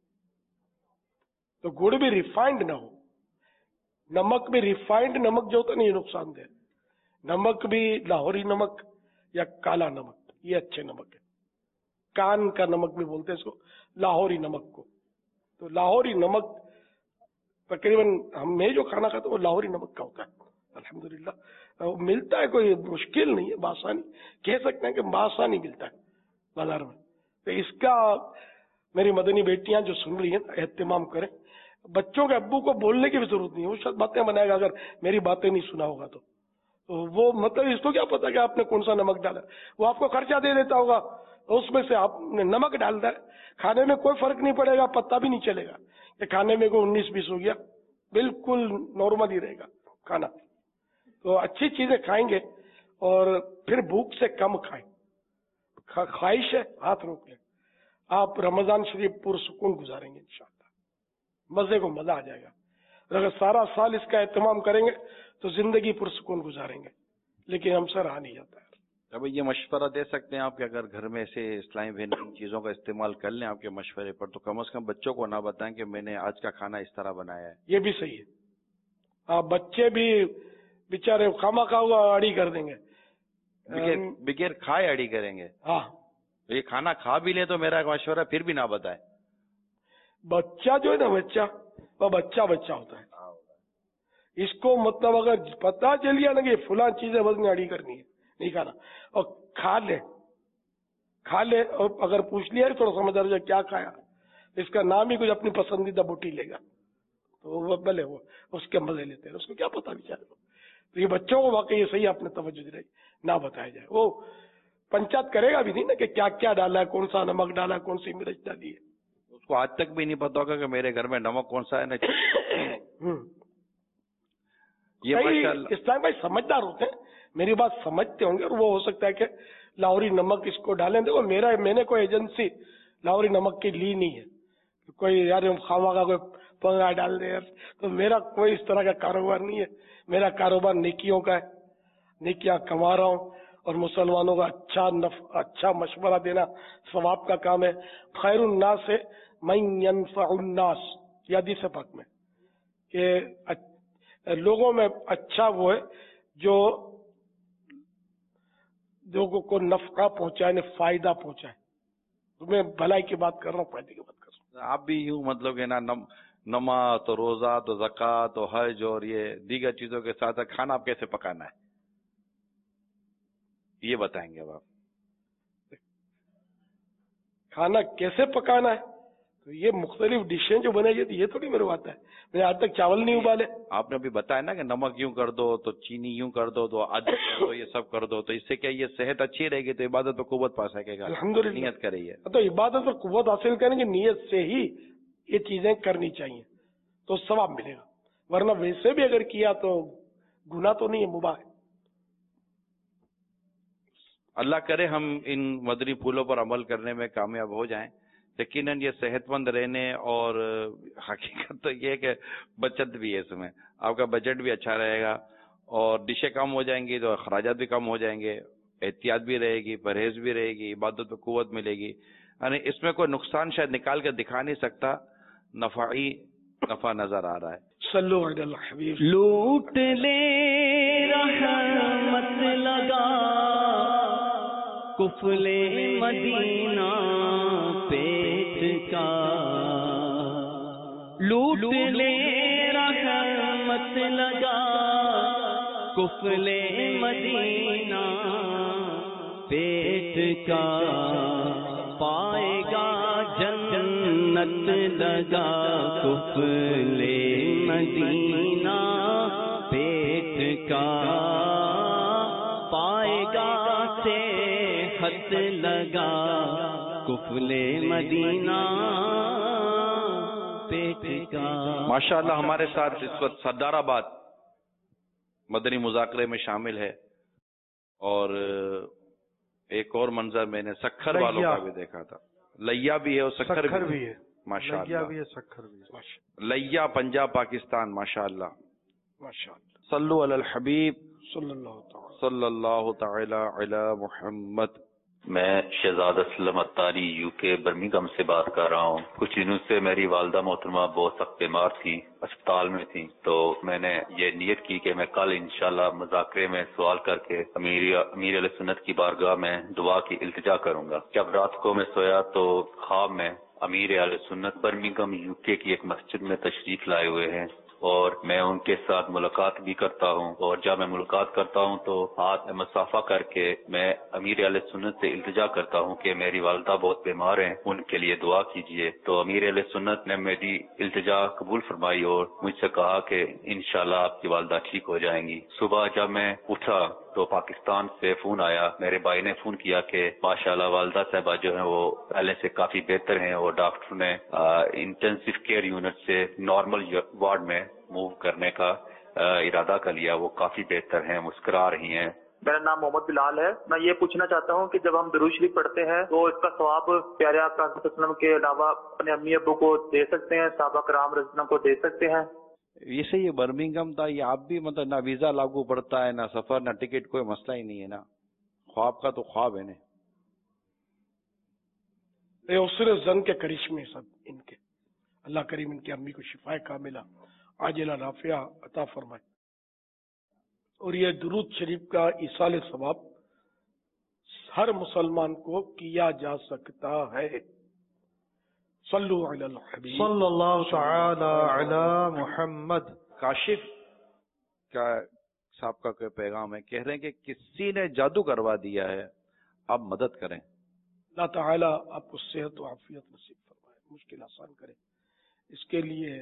تو گڑ بھی ریفائنڈ نہ ہو. نمک بھی ریفائنڈ نمک جو ہوتا ہے نا یہ نقصان دہ. نمک بھی لاہوری نمک یا کالا نمک, یہ اچھے نمک ہے. کان کا نمک بھی بولتے ہیں اس کو, لاہوری نمک کو. تو لاہوری نمک تقریباً میں جو کھانا کھاتا ہوں وہ لاہوری نمک کا ہوتا ہے. الحمدللہ ملتا ہے, کوئی مشکل نہیں ہے, بآسانی کہہ سکتے ہیں کہ بآسانی ملتا ہے بازار میں. تو اس کا میری مدنی بیٹیاں جو سن رہی ہیں اہتمام کریں. بچوں کے ابو کو بولنے کی بھی ضرورت نہیں ہے, وہ شاید باتیں بنائے گا اگر میری باتیں نہیں سنا ہوگا تو. وہ مطلب اس کو کیا پتا کہ آپ نے کون سا نمک ڈالا. وہ آپ کو خرچہ دے دیتا ہوگا, اس میں سے آپ نے نمک ڈال دیا, کھانے میں کوئی فرق نہیں پڑے گا, پتہ بھی نہیں چلے گا کہ کھانے میں کوئی 19-20 ہو گیا. بالکل نارمل ہی رہے گا کھانا. تو اچھی چیزیں کھائیں گے اور پھر بھوک سے کم کھائیں. خواہش ہے ہاتھ روک لیں. آپ رمضان شریف پرسکون گزاریں گے انشاءاللہ. مزے کو مزہ آ جائے گا. اگر سارا سال اس کا اہتمام کریں گے تو زندگی پرسکون گزاریں گے, لیکن ہم سے رہا نہیں جاتا ہے. اب یہ مشورہ دے سکتے ہیں آپ کہ اگر گھر میں ایسے اسلامی بہن چیزوں کا استعمال کر لیں آپ کے مشورے پر, تو کم از کم بچوں کو نہ بتائیں کہ میں نے آج کا کھانا اس طرح بنایا ہے. یہ بھی صحیح ہے, ہاں بچے بھی بیچارے خامہ خواہ اڑی کر دیں گے، بغیر کھائے اڑی کریں گے. ہاں یہ کھانا کھا بھی لے تو میرا ایک مشورہ پھر بھی نہ بتائے. بچہ جو ہے نا وہ بچہ ہوتا ہے. اس کو مطلب اگر پتا چل گیا نا کہ فلاں چیزیں وزن اڑی کرنی ہے نہیں کھانا، اور کھا لے اور اگر پوچھ لیا تھوڑا سمجھدار ہو جائے کیا کھایا، اس کا نام ہی کچھ اپنی پسندیدہ بوٹی لے گا تو وہ بھلے وہ اس کے مزے لیتے ہیں، اس کو کیا پتا بیچارے کو. تو یہ بچوں کو واقعی یہ صحیح آپ نے توجہ دلائی، نہ بتایا جائے. وہ پنچات کرے گا بھی نہیں نا کہ کیا کیا ڈالا ہے، کون سا نمک ڈالا ہے، کون سی مرچ ڈالی ہے. اس کو آج تک بھی نہیں پتا ہوگا کہ میرے گھر میں نمک کون سا ہے نا. یہ اسلام بھائی سمجھدار ہوتے ہیں، میری بات سمجھتے ہوں گے، اور وہ ہو سکتا ہے کہ لاہوری نمک اس کو ڈالیں. دیکھو میں نے کوئی ایجنسی لاہوری نمک کی لی نہیں ہے، کوئی یار خواہ کا کوئی پنگا ڈال دے، تو میرا کوئی اس طرح کا کاروبار نہیں ہے. میرا کاروبار نیکیوں کا ہے، نیکیاں کما رہا ہوں، اور مسلمانوں کا اچھا مشورہ دینا ثواب کا کام ہے. خیر الناس سے من ينفع الناس، یہ حدیث پاک میں کہ لوگوں میں اچھا وہ ہے جو لوگوں کو نفع پہنچائے، فائدہ پہنچائے. میں بھلائی کی بات کر رہا ہوں، فائدے کی بات کر رہا ہوں. آپ بھی یوں مطلب کہ نا نماز تو روزہ تو زکوٰۃ تو حج اور یہ دیگر چیزوں کے ساتھ کھانا آپ کیسے پکانا ہے یہ بتائیں گے اب آپ. کھانا کیسے پکانا ہے تو یہ مختلف ڈشیں جو بنائی جاتی یہ تھوڑی میرے کو آتا ہے. میں نے آج تک چاول نہیں ابالے. آپ نے ابھی بتایا نا کہ نمک یوں کر دو تو چینی یوں کر دو تو ادرک کر دو، یہ سب کر دو، تو اس سے کیا یہ صحت اچھی رہے گی تو عبادت پہ قوت پا سکے گا. الحمدللہ نیت کریے تو عبادت پر قوت حاصل کرنے کی نیت سے ہی یہ چیزیں کرنی چاہیے تو ثواب ملے گا، ورنہ ویسے بھی اگر کیا تو گناہ تو نہیں ہے، مباح ہے. اللہ کرے ہم ان مدنی پھولوں پر عمل کرنے میں کامیاب ہو جائیں. یقیناً یہ صحت مند رہنے اور حقیقت تو یہ ہے کہ بچت بھی ہے، اس میں آپ کا بجٹ بھی اچھا رہے گا اور ڈشیں کم ہو جائیں گی تو اخراجات بھی کم ہو جائیں گے، احتیاط بھی رہے گی، پرہیز بھی رہے گی، عبادت پہ قوت ملے گی. یعنی اس میں کوئی نقصان شاید نکال کے دکھا نہیں سکتا، نفع نظر آ رہا ہے. صلو علی الحبیب. لوٹ لے رحمت لگا کفلے مدینہ پیٹ کا، لوٹ لے رحمت لگا کفلے مدینہ پیٹ کا، پائے گا جنت لگا کفلے مدینہ پیٹ کا، پائے گا صحت لگا کفلے مدینہ پیٹ کا. ماشاء اللہ ہمارے ساتھ اس وقت سردار آباد مدنی مذاکرے میں شامل ہے، اور ایک اور منظر میں نے سکھر والوں کا بھی دیکھا تھا. لیا بھی ہے اور سکھر بھی ہے. ماشاء اللہ لیا پنجاب پاکستان. ماشاء اللہ صلو علی الحبیب صلی اللہ تعالی علی محمد. میں Shahzad Aslam Atari U K Birmingham سے بات کر رہا ہوں. کچھ دنوں سے میری والدہ محترمہ بہت سخت بیمار تھی، اسپتال میں تھی، تو میں نے یہ نیت کی کہ میں کل انشاءاللہ مذاکرے میں سوال کر کے امیر علیہ سنت کی بارگاہ میں دعا کی التجا کروں گا. جب رات کو میں سویا تو خواب میں امیر علیہ سنت برمنگھم یو کے کی ایک مسجد میں تشریف لائے ہوئے ہیں، اور میں ان کے ساتھ ملاقات بھی کرتا ہوں، اور جب میں ملاقات کرتا ہوں تو ہاتھ میں مصافحہ کر کے میں امیر علیہ سنت سے التجا کرتا ہوں کہ میری والدہ بہت بیمار ہیں، ان کے لیے دعا کیجیے. تو امیر علیہ سنت نے میری التجا قبول فرمائی اور مجھ سے کہا کہ انشاءاللہ آپ کی والدہ ٹھیک ہو جائیں گی. صبح جب میں اٹھا تو پاکستان سے فون آیا، میرے بھائی نے فون کیا کہ ماشاءاللہ والدہ صاحبہ جو ہیں وہ پہلے سے کافی بہتر ہیں، اور ڈاکٹر نے انٹینسو کیئر یونٹ سے نارمل وارڈ میں موو کرنے کا ارادہ کر لیا، وہ کافی بہتر ہیں، مسکرا رہی ہیں. میرا نام محمد بلال ہے. میں یہ پوچھنا چاہتا ہوں کہ جب ہم درود شریف پڑھتے ہیں تو اس کا ثواب پیارے آقا صلی اللہ علیہ وسلم کے علاوہ اپنے امی ابو کو دے سکتے ہیں، صحابہ کرام رضی اللہ عنہم کو دے سکتے ہیں؟ اسے یہ برمنگھم تھا، یہ آپ بھی مطلب نہ ویزا لاگو پڑتا ہے، نہ سفر، نہ ٹکٹ، کوئی مسئلہ ہی نہیں ہے نا. خواب کا تو خواب ہے نا. یہ صرف زن کے کرشمے سب ان کے، اللہ کریم ان کی امی کو شفا کاملہ आजिला नाफिया अता फरमाए। और ये दुरूद शरीफ का इसाले सवाब हर मुसलमान को किया जा सकता है। सल्लु अलल हबीब सल्लल्लाहु तआला अला मुहम्मद। काशिफ का साहब का कोई पैगाम है, कह रहे हैं कि किसी ने जादू करवा दिया है, आप मदद करें। अल्लाह ताला आपको सेहत और आफियत नसीब फरमाए, मुश्किल आसान करे। इसके लिए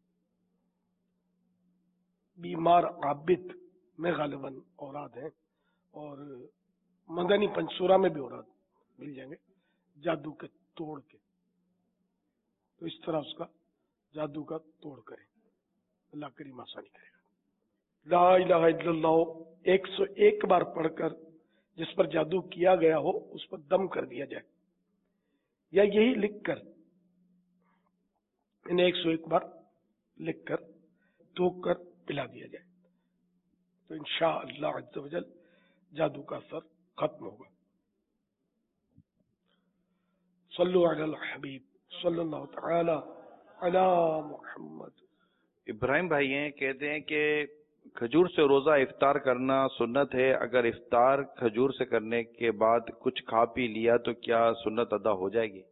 बीमार आबिद में गालिबन औराद हैं और मदनी पंसूरा में भी औराद मिल जाएंगे, जादू के तोड़ के। तो इस तरह उसका जादू का तोड़ करें, अल्लाह करीम आसानी करेगा। ला इलाहा इल्लल्लाह 101 बार पढ़कर जिस पर जादू किया गया हो उस पर दम कर दिया जाए, या यही लिखकर इन्हें 101 बार लिखकर धोकर पिला दिया जाए, तो इंशाअल्लाह अज़्ज़ वजल जादू का असर खत्म होगा। सल्लु अलल हबीब सल्लल्लाहु तआला अला मुहम्मद। इब्राहिम भाई हैं, कहते हैं कि खजूर से रोजा इफ्तार करना सुन्नत है, अगर इफ्तार खजूर से करने के बाद कुछ खा पी लिया तो क्या सुन्नत अदा हो जाएगी?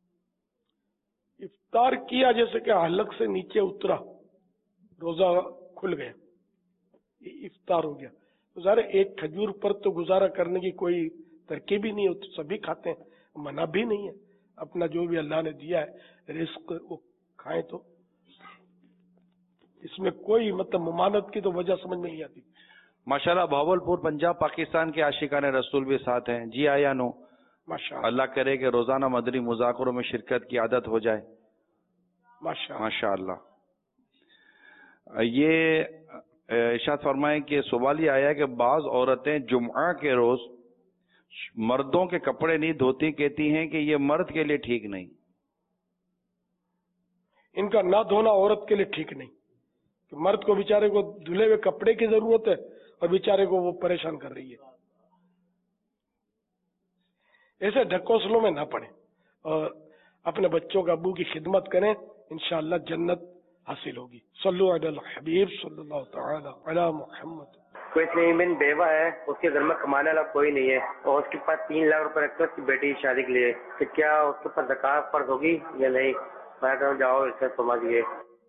इफ्तार किया जैसे कि हलक से नीचे उतरा, रोजा खुल गया, ये इफ्तार हो गया। तो ज़ाहिर एक खजूर पर तो गुजारा करने की कोई तरकीब ही नहीं होती, सभी खाते हैं, मना भी नहीं है। अपना जो भी अल्लाह ने दिया है रिस्क वो खाएं, तो इसमें कोई मतलब मुमानत की तो वजह समझ में नहीं आती। माशाल्लाह, भावलपुर पंजाब पाकिस्तान के आशिकाने रसूल भी साथ हैं। जी आया नो, माशाअल्लाह, अल्लाह करे कि रोजाना मदनी मुज़ाकरों में शिरकत की आदत हो जाए। माशाअल्लाह। ये इरशाद फरमाएं कि सवाल ये आया कि बाज औरतें जुम्आ के रोज मर्दों के कपड़े नहीं धोती, कहती हैं कि ये मर्द के लिए ठीक नहीं। इनका ना धोना औरत के लिए ठीक नहीं, कि मर्द को बेचारे को धुले हुए कपड़े की जरूरत है और बेचारे को वो परेशान कर रही है। ऐसे ढकोसलों में ना पड़े और अपने बच्चों का अब्बू की खिदमत करें, इंशाअल्लाह जन्नत हासिल होगी। सल्लु अलल हबीब सल्लल्लाहु तआला अला मुहम्मद। कोई तस्लीम बेवा है, उसके घर में कमाने वाला कोई नहीं है और उसके पास 3 लाख रुपए रखते उसकी बेटी की शादी के लिए, तो क्या उसके ऊपर ज़कात फर्ज होगी या नहीं? मैं जाओ इससे फरमा दिए।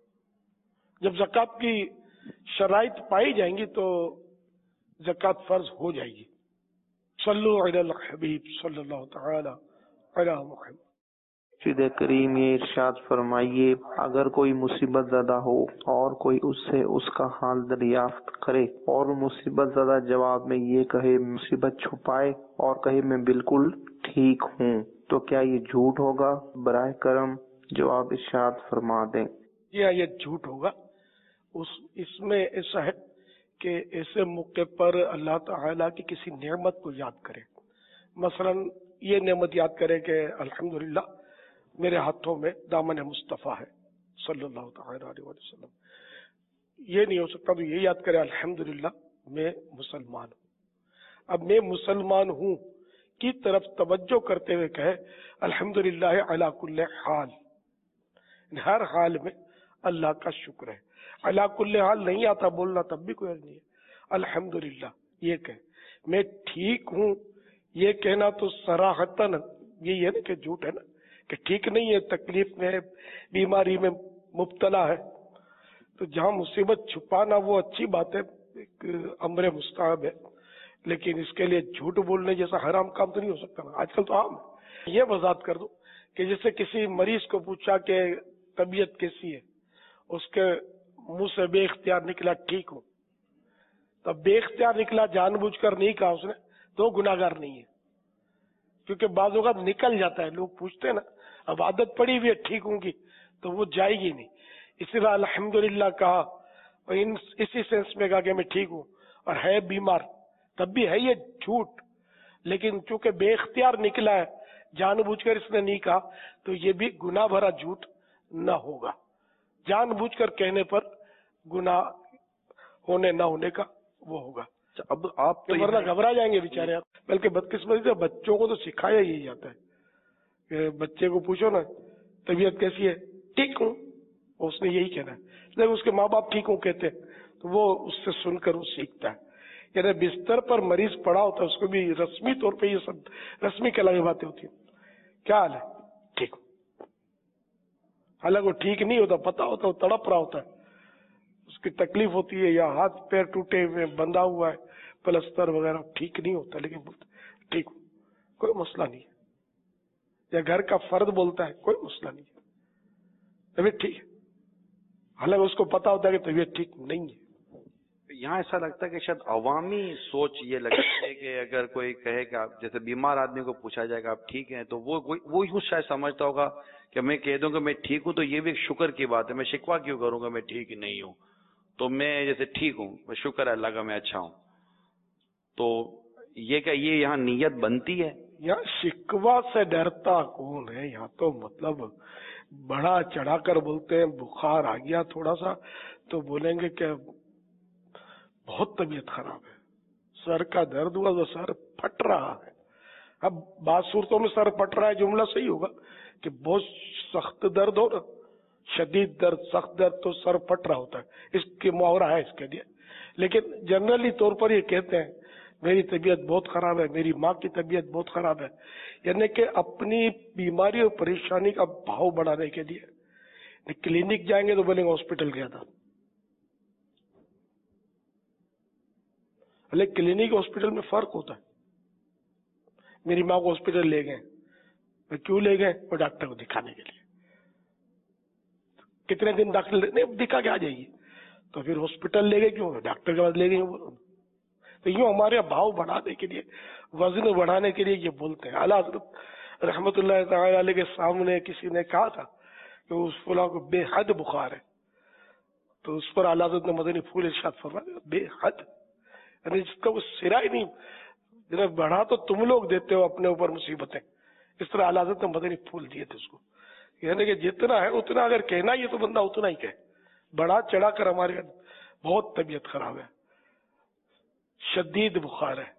जब ज़कात की शराइत पाई जाएंगी तो ज़कात फर्ज हो जाएगी। सल्लु अलल हबीब सल्लल्लाहु तआला अला मुहम्मद। खुदा करीम ये इरशाद फरमाइए, अगर कोई मुसीबत ज़दा हो और कोई उससे उसका हाल दरियाफ्त करे और मुसीबत ज़दा जवाब में ये कहे, मुसीबत छुपाए और कहे मैं बिल्कुल ठीक हूँ, तो क्या ये झूठ होगा? बराए करम जवाब इरशाद फरमा दें। जी हाँ, ये झूठ होगा। इसमें ऐसा है कि ऐसे मौके पर अल्लाह ताला की किसी नेमत को याद करें। मसलन ये नेमत याद करें कि अल्हम्दुलिल्लाह मेरे हाथों में दामन मुस्तफ़ा है सल्लल्लाहु तआला अलैहि वसल्लम। ये नहीं हो सकता तो ये याद करें अल्हम्दुलिल्लाह मैं मुसलमान हूँ। अब मैं मुसलमान हूँ की तरफ तवज्जो करते हुए कहे अल्हम्दुलिल्लाह अला कुल्ले हाल, हर हाल में अल्लाह का शुक्र है। अला कुल्ले हाल नहीं आता बोलना तब भी कोई नहीं है, अल्हम्दुलिल्लाह ये कहे। मैं ठीक हूँ ये कहना तो सराहतन यही है ना कि झूठ है ना, कि ठीक नहीं है, तकलीफ में, बीमारी में मुब्तला है। तो जहाँ मुसीबत छुपाना वो अच्छी बात है, एक अम्र मुस्ताहब है, लेकिन इसके लिए झूठ बोलने जैसा हराम काम तो नहीं हो सकता ना। आजकल तो आम ये वजाहत कर दो कि जैसे किसी मरीज को पूछा कि तबीयत कैसी है, उसके मुंह से बेख्तियार निकला ठीक हूँ, तब बेख्तियार निकला, जानबूझकर नहीं कहा उसने, तो गुनाहगार नहीं है। क्योंकि बाजों का निकल जाता है, लोग पूछते हैं ना, अब आदत पड़ी हुई है ठीक हूँ की, तो वो जाएगी नहीं। इसलिए अल्हम्दुलिल्लाह कहा और इसी सेंस में कहा कि मैं ठीक हूँ, और है बीमार तब भी है ये झूठ, लेकिन चूंकि बेख्तियार निकला है, जानबूझकर इसने नहीं कहा, तो ये भी गुनाह भरा झूठ न होगा। जानबूझकर कहने पर गुनाह होने न होने का वो होगा। अब आप तो वरना घबरा जाएंगे बेचारे। बल्कि बदकिस्मती से बच्चों को तो सिखाया यही जाता है कि बच्चे को पूछो ना तबीयत कैसी है, ठीक हूँ, اس نے یہی کہنا ہے. لیکن اس کے ماں باپ ٹھیک ہوں کہتے ہیں تو وہ اس سے سن کر وہ سیکھتا ہے. یعنی بستر پر مریض پڑا ہوتا ہے اس کو بھی رسمی طور پہ یہ سب رسمی کلامی باتیں ہوتی ہیں. کیا حال ہے؟ ٹھیک. حالانکہ وہ ٹھیک نہیں ہوتا، پتا ہوتا وہ تڑپ رہا ہوتا ہے، اس کی تکلیف ہوتی ہے، یا ہاتھ پیر ٹوٹے ہوئے بندھا ہوا ہے پلستر وغیرہ، ٹھیک نہیں ہوتا لیکن بولتا ٹھیک ہو، کوئی مسئلہ نہیں ہے. یا گھر کا فرد بولتا ہے کوئی مسئلہ نہیں ہے، طبیعت ٹھیک ہے، حالانکہ اس کو پتا ہوتا ہے کہ طبیعت ٹھیک نہیں ہے. یہاں ایسا لگتا ہے کہ شاید عوامی سوچ یہ لگتی ہے کہ اگر کوئی کہے کہ آپ جیسے بیمار آدمی کو پوچھا جائے گا آپ ٹھیک ہیں تو وہ یوں شاید سمجھتا ہوگا کہ میں کہہ دوں کہ میں ٹھیک ہوں تو یہ بھی ایک شکر کی بات ہے. میں شکوہ کیوں کروں گا میں ٹھیک نہیں ہوں، تو میں جیسے ٹھیک ہوں میں شکر ہے اللہ کا میں اچھا ہوں. تو یہ کہ یہ یہاں نیت بنتی ہے. یہاں شکوہ سے ڈرتا کون ہے؟ یہاں تو مطلب بڑا چڑھا کر بولتے ہیں بخار آ گیا تھوڑا سا تو بولیں گے کہ بہت طبیعت خراب ہے، سر کا درد ہوا تو سر پھٹ رہا ہے. اب بعض صورتوں میں سر پھٹ رہا ہے جملہ صحیح ہوگا کہ بہت سخت درد ہو نا، شدید درد سخت درد تو سر پھٹ رہا ہوتا ہے، اس کے محاورہ ہے اس کے لیے. لیکن جنرلی طور پر یہ کہتے ہیں میری طبیعت بہت خراب ہے، میری ماں کی طبیعت بہت خراب ہے، یعنی کہ اپنی بیماری اور پریشانی کا بھاؤ بڑھانے کے لیے. کلینک جائیں گے تو بولیں گے ہاسپٹل گیا تھا، لیکن کلینک ہاسپٹل میں فرق ہوتا ہے. میری ماں کو ہاسپٹل لے گئے، کیوں لے گئے؟ وہ ڈاکٹر کو دکھانے کے لیے. کتنے دن ڈاکٹر دکھا کے آ جائیے، تو پھر ہاسپٹل لے گئے کیوں؟ ڈاکٹر کے پاس لے گئے. تو یوں ہمارے بھاؤ بڑھانے کے لیے، وزن بڑھانے کے لیے یہ بولتے ہیں. اعلیٰ حضرت رحمت اللہ تعالی علیہ کے سامنے کسی نے کہا تھا کہ اس فلاں کو بے حد بخار ہے، تو اس پر اعلیٰ حضرت نے مدنی پھول ارشاد فرمایا بے حد، یعنی جس کا وہ سرا ہی نہیں. جنہیں بڑھا تو تم لوگ دیتے ہو اپنے اوپر مصیبتیں، اس طرح اعلیٰ حضرت نے مدنی پھول دیے تھے اس کو. یعنی کہ جتنا ہے اتنا اگر کہنا ہی ہے تو بندہ اتنا ہی کہے. بڑھا چڑھا کر ہمارے بہت طبیعت خراب ہے، شدید بخار ہے،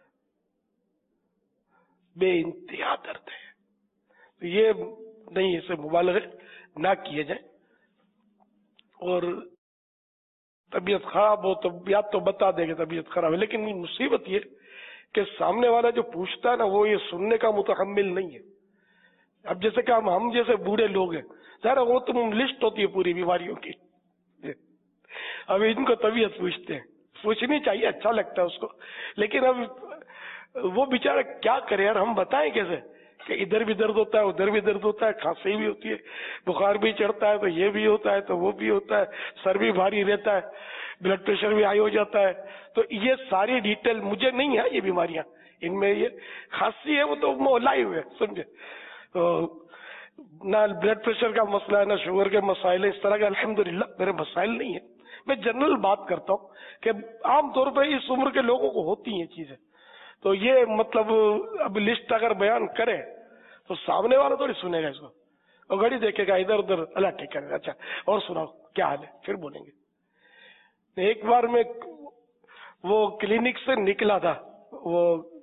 بے انتہا درد ہے، تو یہ نہیں، اسے مبالغے نہ کیے جائیں. اور طبیعت خراب ہو تو یا تو بتا دے کہ طبیعت خراب ہے، لیکن مصیبت یہ کہ سامنے والا جو پوچھتا ہے نا وہ یہ سننے کا متحمل نہیں ہے. اب جیسے کہ ہم جیسے بوڑھے لوگ ہیں، ذرا وہ تم لسٹ ہوتی ہے پوری بیماریوں کی، اب ان کو طبیعت پوچھتے ہیں، پوچھنی چاہیے، اچھا لگتا ہے اس کو، لیکن اب وہ بیچارہ کیا کرے یار، ہم بتائیں کیسے کہ ادھر بھی درد ہوتا ہے ادھر بھی درد ہوتا ہے، کھانسی بھی ہوتی ہے، بخار بھی چڑھتا ہے تو یہ بھی ہوتا ہے تو وہ بھی ہوتا ہے، سر بھی بھاری رہتا ہے، بلڈ پریشر بھی ہائی ہو جاتا ہے. تو یہ ساری ڈیٹیل مجھے نہیں ہے، یہ بیماریاں ان میں یہ کھانسی ہے وہ تو لائے ہوئے سمجھے، تو نہ بلڈ پریشر کا مسئلہ ہے نہ شوگر کے مسائل ہے، اس طرح کے الحمدللہ میرے مسائل نہیں ہیں. میں جنرل بات کرتا ہوں کہ عام طور پہ اس عمر کے لوگوں کو ہوتی ہیں چیزیں. تو یہ مطلب اب لسٹ اگر بیان کرے تو سامنے والا تھوڑی سنے گا اس کو، اور گھڑی دیکھے گا ادھر ادھر، اللہ ٹھیک ہے اچھا اور سناؤ کیا حال ہے، پھر بولیں گے. ایک بار میں وہ کلینک سے نکلا تھا، وہ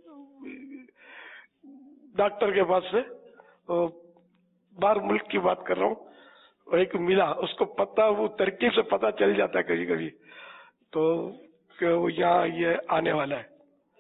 ڈاکٹر کے پاس سے، باہر ملک کی بات کر رہا ہوں، ایک ملا، اس کو پتہ وہ ترکیب سے پتہ چل جاتا ہے کبھی کبھی تو کہ وہ یہاں یہ آنے والا ہے.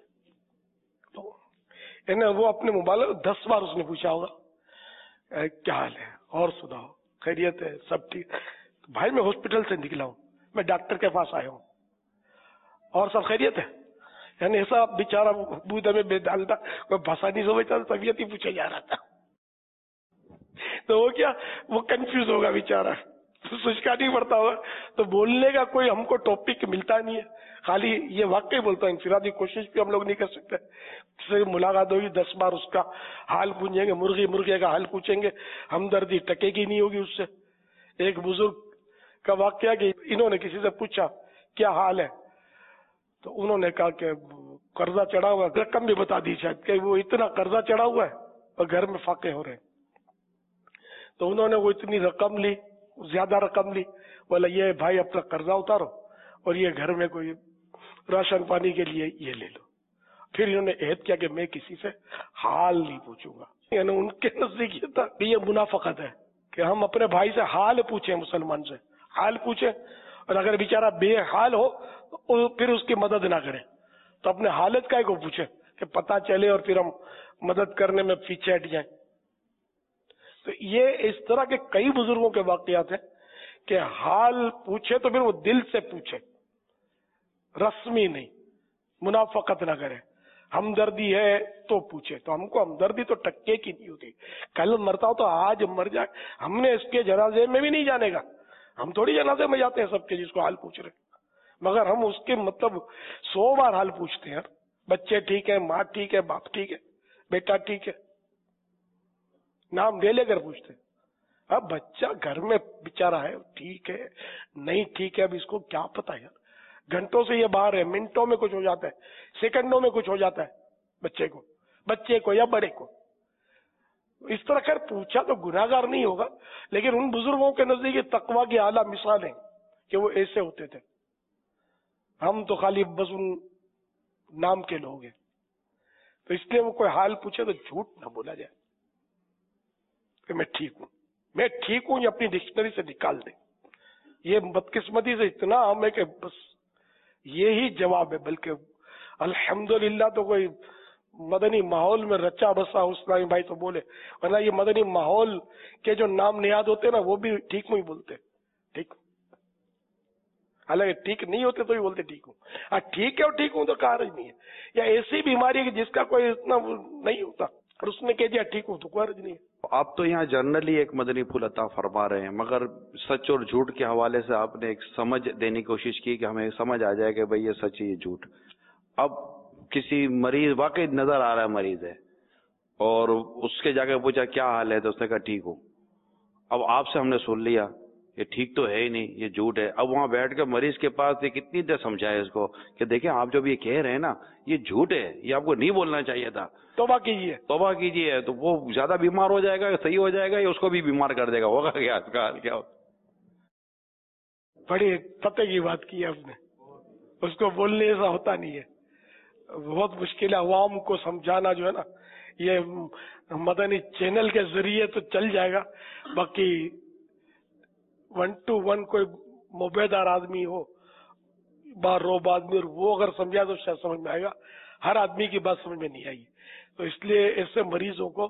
تو وہ اپنے موبائل 10 بار اس نے پوچھا ہوگا کیا حال ہے اور سناؤ خیریت ہے سب ٹھیک. بھائی میں ہاسپٹل سے نکلا ہوں، میں ڈاکٹر کے پاس آیا ہوں، اور سب خیریت ہے. یعنی ایسا بیچارہ بودھ میں بے ڈالتا، کوئی بھاشا نہیں سمجھتا، طبیعت ہی پوچھا جا رہا تھا. تو وہ کیا، وہ کنفیوز ہوگا بیچارہ، سوچ نہیں پڑتا ہوگا. تو بولنے کا کوئی ہم کو ٹاپک ملتا نہیں ہے، خالی یہ واقعی بولتا ہوں، انفرادی کوشش بھی ہم لوگ نہیں کر سکتے. کسی سے ملاقات ہوگی 10 بار اس کا حال پوچھیں گے، مرغے کا حال پوچھیں گے، ہمدردی ٹکے گی نہیں ہوگی اس سے. ایک بزرگ کا واقعہ کہ انہوں نے کسی سے پوچھا کیا حال ہے، تو انہوں نے کہا کہ قرضہ چڑھا ہوا ہے، رقم بھی بتا دی شاید کہ وہ اتنا قرضہ چڑھا ہوا ہے اور گھر میں فاقے ہو رہے ہیں. تو انہوں نے وہ اتنی رقم لی، زیادہ رقم لی، بولا یہ بھائی اپنا قرضہ اتارو اور یہ گھر میں کوئی راشن پانی کے لیے یہ لے لو. پھر انہوں نے عہد کیا کہ میں کسی سے حال نہیں پوچھوں گا. یعنی ان کے نزدیک یہ تھا کہ یہ منافقت ہے کہ ہم اپنے بھائی سے حال پوچھیں، مسلمان سے حال پوچھیں، اور اگر بیچارہ بے حال ہو تو پھر اس کی مدد نہ کریں، تو اپنے حالت کا کو پوچھیں کہ پتہ چلے اور پھر ہم مدد کرنے میں پیچھے ہٹ جائیں. تو یہ اس طرح کے کئی بزرگوں کے واقعات ہیں کہ حال پوچھے تو پھر وہ دل سے پوچھے، رسمی نہیں، منافقت نہ کرے. ہمدردی ہے تو پوچھے، تو ہم کو ہمدردی تو ٹکے کی نہیں ہوتی. کل مرتا ہو تو آج مر جائے، ہم نے اس کے جنازے میں بھی نہیں جانے گا. ہم تھوڑی جنازے میں جاتے ہیں سب کے جس کو حال پوچھ رہے، مگر ہم اس کے مطلب 100 بار حال پوچھتے ہیں. بچے ٹھیک ہے، ماں ٹھیک ہے، باپ ٹھیک ہے، بیٹا ٹھیک ہے، نام لے لے کر پوچھتے. اب بچہ گھر میں بیچارہ ہے، ٹھیک ہے نہیں ٹھیک ہے، اب اس کو کیا پتا یار، گھنٹوں سے یہ باہر ہے، منٹوں میں کچھ ہو جاتا ہے، سیکنڈوں میں کچھ ہو جاتا ہے بچے کو یا بڑے کو. اس طرح کر پوچھا تو گناہگار نہیں ہوگا، لیکن ان بزرگوں کے نزدیک تقویٰ کی اعلیٰ مثال ہے کہ وہ ایسے ہوتے تھے. ہم تو خالی بس ان نام کے لوگ ہیں. تو اس لیے وہ کوئی حال پوچھے تو جھوٹ نہ بولا جائے کہ میں ٹھیک ہوں، میں ٹھیک ہوں، یہ اپنی ڈکشنری سے نکال دیں. یہ بدقسمتی سے اتنا عام ہے کہ بس یہی جواب ہے. بلکہ الحمدللہ تو کوئی مدنی ماحول میں رچا بسا اسلامی بھائی تو بولے، ورنہ یہ مدنی ماحول کے جو نام نیاد ہوتے نا وہ بھی ٹھیک نہیں بولتے، ٹھیک حالانکہ ٹھیک نہیں ہوتے تو بھی بولتے ٹھیک ہوں. ٹھیک ہے اور ٹھیک ہوں تو کارج نہیں ہے. یا ایسی بیماری ہے جس کا کوئی اتنا نہیں ہوتا اور اس نے کہہ دیا ٹھیک ہوں تو کوئی عرض نہیں ہے. آپ تو یہاں جنرلی ایک مدنی پھول عطا فرما رہے ہیں، مگر سچ اور جھوٹ کے حوالے سے آپ نے ایک سمجھ دینے کی کوشش کی کہ ہمیں سمجھ آ جائے کہ بھئی یہ سچ ہے یہ جھوٹ. اب کسی مریض واقعی نظر آ رہا ہے مریض ہے اور اس کے جا کے پوچھا کیا حال ہے تو اس نے کہا ٹھیک ہوں. اب آپ سے ہم نے سن لیا یہ ٹھیک تو ہے ہی نہیں، یہ جھوٹ ہے. اب وہاں بیٹھ کے مریض کے پاس یہ کتنی دیر سمجھائے اس کو کہ دیکھیں آپ جب یہ کہہ رہے ہیں نا یہ جھوٹ ہے، یہ آپ کو نہیں بولنا چاہیے تھا، توبہ کیجیے توبہ کیجیے. تو وہ زیادہ بیمار ہو جائے گا، صحیح ہو جائے گا، یا اس کو بھی بیمار کر دے گا. ہوگا کیا اس کا حال کیا ہوگا؟ بڑی فتح کی بات کی آپ نے. اس کو بولنے ایسا ہوتا نہیں ہے، بہت مشکل ہے. عوام کو سمجھانا جو ہے نا، یہ مدنی چینل کے ذریعے تو چل جائے گا، باقی 1 to 1 کوئی موبیدار آدمی ہو، بار روب آدمی، اور وہ اگر سمجھا تو شاید سمجھ میں آئے گا. ہر آدمی کی بات سمجھ میں نہیں آئی. تو اس لیے ایسے مریضوں کو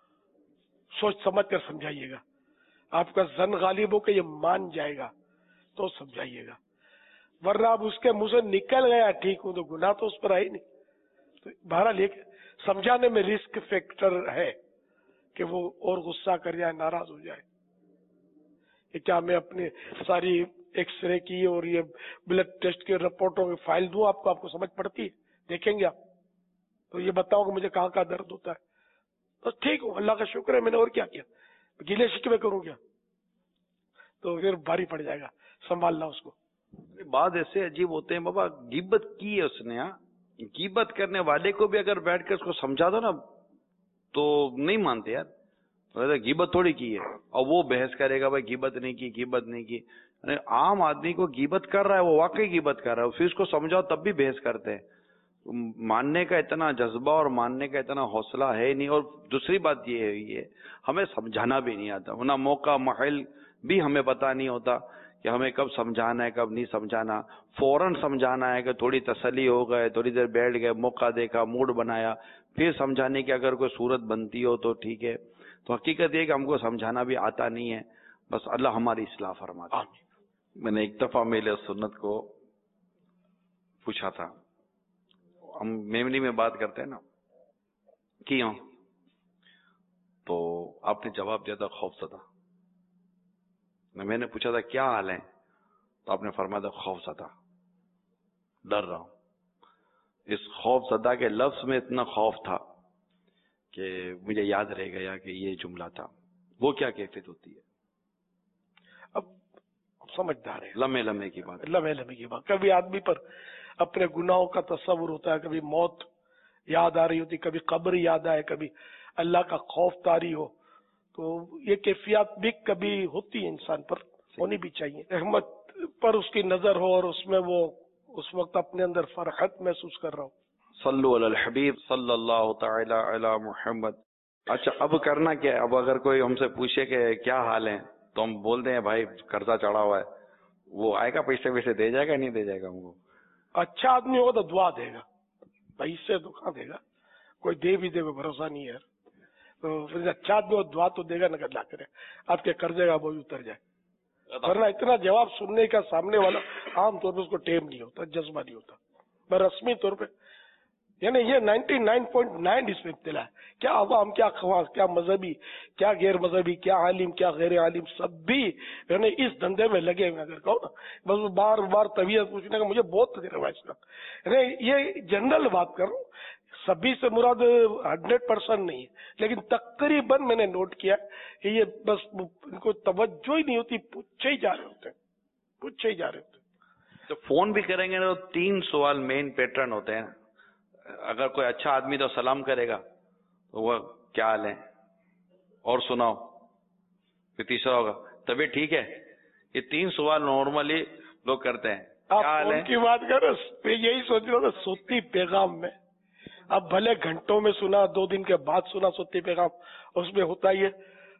سوچ سمجھ کر سمجھائیے گا. آپ کا زن غالب ہو کہ یہ مان جائے گا تو سمجھائیے گا، ورنہ اب اس کے منہ سے نکل گیا ٹھیک ہوں تو گناہ تو اس پر آئی نہیں. تو بہرحال یہ سمجھانے میں رسک فیکٹر ہے کہ وہ اور غصہ کر جائے، ناراض ہو جائے. کہ کیا میں اپنی ساری ایکس رے کی اور یہ بلڈ ٹیسٹ کے رپورٹوں کی فائل دوں آپ کو سمجھ پڑتی ہے؟ دیکھیں گے آپ تو یہ بتاؤ کہ مجھے کہاں کہاں درد ہوتا ہے. تو ٹھیک ہوں، اللہ کا شکر ہے، میں نے اور کیا کیا، گیلے شکوے کروں کیا؟ تو پھر بھاری پڑ جائے گا سنبھالنا اس کو. بعض ایسے عجیب ہوتے ہیں بابا، غیبت کی ہے اس نے، غیبت کرنے والے کو بھی اگر بیٹھ کے اس کو سمجھا دو نا تو نہیں مانتے یار. غیبت تھوڑی کی ہے، اور وہ بحث کرے گا بھائی غیبت نہیں کی، غیبت نہیں کی. عام آدمی کو غیبت کر رہا ہے، وہ واقعی غیبت کر رہا ہے، پھر اس کو سمجھاؤ تب بھی بحث کرتے ہیں. ماننے کا اتنا جذبہ اور ماننے کا اتنا حوصلہ ہے نہیں. اور دوسری بات یہ ہے ہمیں سمجھانا بھی نہیں آتا، ورنہ موقع محل بھی ہمیں پتہ نہیں ہوتا کہ ہمیں کب سمجھانا ہے کب نہیں سمجھانا. فوراً سمجھانا ہے کہ تھوڑی تسلی ہو گئے، تھوڑی دیر بیٹھ گئے، موقع دیکھا، موڈ بنایا، پھر سمجھانے کی اگر کوئی صورت بنتی ہو تو ٹھیک ہے. تو حقیقت یہ کہ ہم کو سمجھانا بھی آتا نہیں ہے، بس اللہ ہماری اصلاح فرمائے. میں نے ایک دفعہ میل سنت کو پوچھا تھا، ہم میمنی میں بات کرتے ہیں نا، کیوں؟ تو آپ نے جواب دیا تھا خوف زدہ. میں نے پوچھا تھا کیا حال ہے، تو آپ نے فرمایا تھا خوف زدہ، ڈر رہا ہوں. اس خوف زدہ کے لفظ میں اتنا خوف تھا کہ مجھے یاد رہ گیا کہ یہ جملہ تھا. وہ کیا کیفیت ہوتی ہے؟ اب سمجھدار ہے، لمحے کی بات، لمحے کی بات. کبھی آدمی پر اپنے گناہوں کا تصور ہوتا ہے، کبھی موت یاد آ رہی ہوتی، کبھی قبر یاد آئے، کبھی اللہ کا خوف طاری ہو. تو یہ کیفیات بھی کبھی ہوتی ہے، انسان پر ہونی بھی چاہیے. رحمت پر اس کی نظر ہو اور اس میں وہ اس وقت اپنے اندر فرحت محسوس کر رہا ہو. صلو علی الحبیب صلی اللہ تعالی علی محمد. اچھا اب کرنا کیا ہے؟ اب اگر کوئی ہم سے پوچھے کہ کیا حال ہے تو ہم بول دیں بھائی قرضہ چڑھا ہوا ہے، وہ آئے گا پیسے ویسے دے جائے گا نہیں دے جائے گا ہم کو؟ اچھا آدمی ہوگا تو دعا دے گا، پیسے تو کہاں دے گا، کوئی دے بھی دے کوئی بھروسہ نہیں ہے، تو پھر اچھا آدمی ہو دعا تو دے گا، نہ اللہ کرے آپ کے قرضے کا بوجھ اتر جائے، ورنہ اتنا جواب سننے کا سامنے والا عام طور پہ اس کو ٹیم نہیں ہوتا، جذبہ نہیں ہوتا، پر رسمی طور پہ یعنی یہ 99.9 اس میں ابتلا ہے، کیا عوام کیا خواص کیا مذہبی کیا غیر مذہبی کیا عالم کیا غیر عالم سب بھی یعنی اس دھندے میں لگے ہوئے، اگر کہو نا بس بار بار طبیعت پوچھنے کا مجھے بہت تجربہ ہے اس کا، یعنی یہ جنرل بات کر رہا ہوں، سبھی سے مراد 100% نہیں ہے، لیکن تقریباً میں نے نوٹ کیا کہ یہ بس ان کو توجہ ہی نہیں ہوتی، پوچھے ہی جا رہے ہوتے ہیں، پوچھے ہی جا رہے ہوتے ہیں۔ تو فون بھی کریں گے تو 3 سوال مین پیٹرن ہوتے ہیں، اگر کوئی اچھا آدمی تو سلام کرے گا تو وہ کیا حال ہے اور سناؤ، پھر تیسرا ہوگا طبیعت ٹھیک ہے، یہ 3 سوال نارملی لوگ کرتے ہیں، کیا حال ہے کی بات کر میں یہی سوچ رہا تھا صوتی پیغام میں، اب بھلے گھنٹوں میں سنا 2 دن کے بعد سنا صوتی پیغام، اس میں ہوتا ہی ہے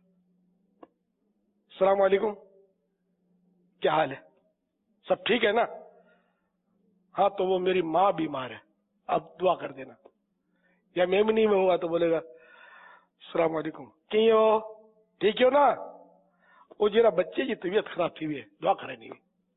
السلام علیکم کیا حال ہے سب ٹھیک ہے نا، ہاں تو وہ میری ماں بیمار ہے اب دعا کر دینا، یا میمنی میں ہوا تو بولے گا السلام علیکم کی ہو ٹھیک ہو نا، وہ جرا بچے کی طبیعت خراب تھی ہوئی ہے دعا کرے نہیں،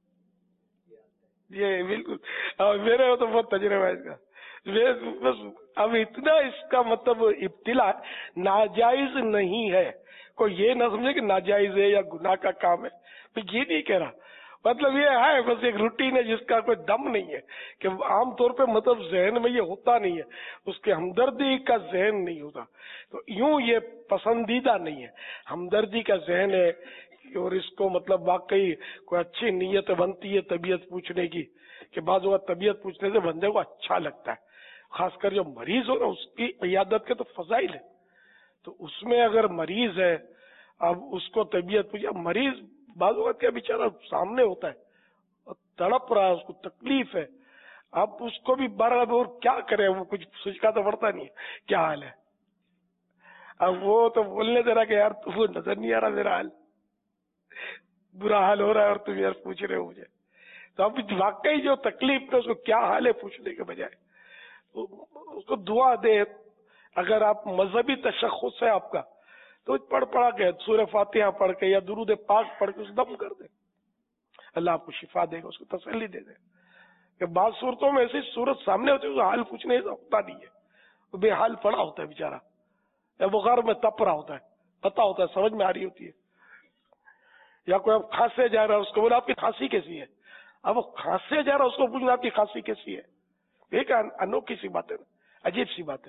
یہ بالکل میرے تو بہت تجربہ ہے اس کا، بس اب اتنا اس کا مطلب ابتلا ناجائز نہیں ہے، کوئی یہ نہ سمجھے کہ ناجائز ہے یا گناہ کا کام ہے، میں یہ نہیں کہہ رہا، مطلب یہ ہے بس ایک روٹین ہے جس کا کوئی دم نہیں ہے، کہ عام طور پہ مطلب ذہن میں یہ ہوتا نہیں ہے، اس کے ہمدردی کا ذہن نہیں ہوتا، تو یوں یہ پسندیدہ نہیں ہے، ہمدردی کا ذہن ہے، اور اس کو مطلب واقعی کوئی اچھی نیت بنتی ہے طبیعت پوچھنے کی، کہ بعض اوقات طبیعت پوچھنے سے بندے کو اچھا لگتا ہے، خاص کر جو مریض ہو نا اس کی عیادت کے تو فضائل ہے، تو اس میں اگر مریض ہے اب اس کو طبیعت پوچھے، مریض بعض اوقات کیا بیچارہ سامنے ہوتا ہے اور تڑپ رہا ہے، اس کو تکلیف ہے، اب اس کو بھی بارہ اور کیا کرے، وہ کچھ سوچ تو پڑتا نہیں ہے کیا حال ہے، اب وہ تو بولنے دے رہا کہ یار تو وہ نظر نہیں آ رہا میرا حال، برا حال ہو رہا ہے اور تم یار پوچھ رہے ہو مجھے، تو اب واقعی جو تکلیف ہے اس کو کیا حال ہے پوچھنے کے بجائے اس کو دعا دے، اگر آپ مذہبی تشخص ہے آپ کا تو پڑھا کے سورہ فاتحہ پڑھ کے یا درود پاک پڑھ کے اس دم کر دے، اللہ آپ کو شفا دے گا، اس کو تسلی دے دے، کہ بعض صورتوں میں ایسی صورت سامنے ہوتی ہے اس حال پوچھنے سے ہوتا نہیں ہے، وہ بے حال پڑا ہوتا ہے بیچارہ، یا بخار میں تپ رہا ہوتا ہے، پتا ہوتا ہے سمجھ میں آ رہی ہوتی ہے، یا کوئی اب کھانسے جا رہا ہے اس کو بولا آپ کی کھانسی کیسی ہے، اب وہ کھانسے جا رہا ہے اس کو پوچھنا آپ کی کھانسی کیسی ہے، ایک انوکھی سی بات ہے، عجیب سی بات ہے،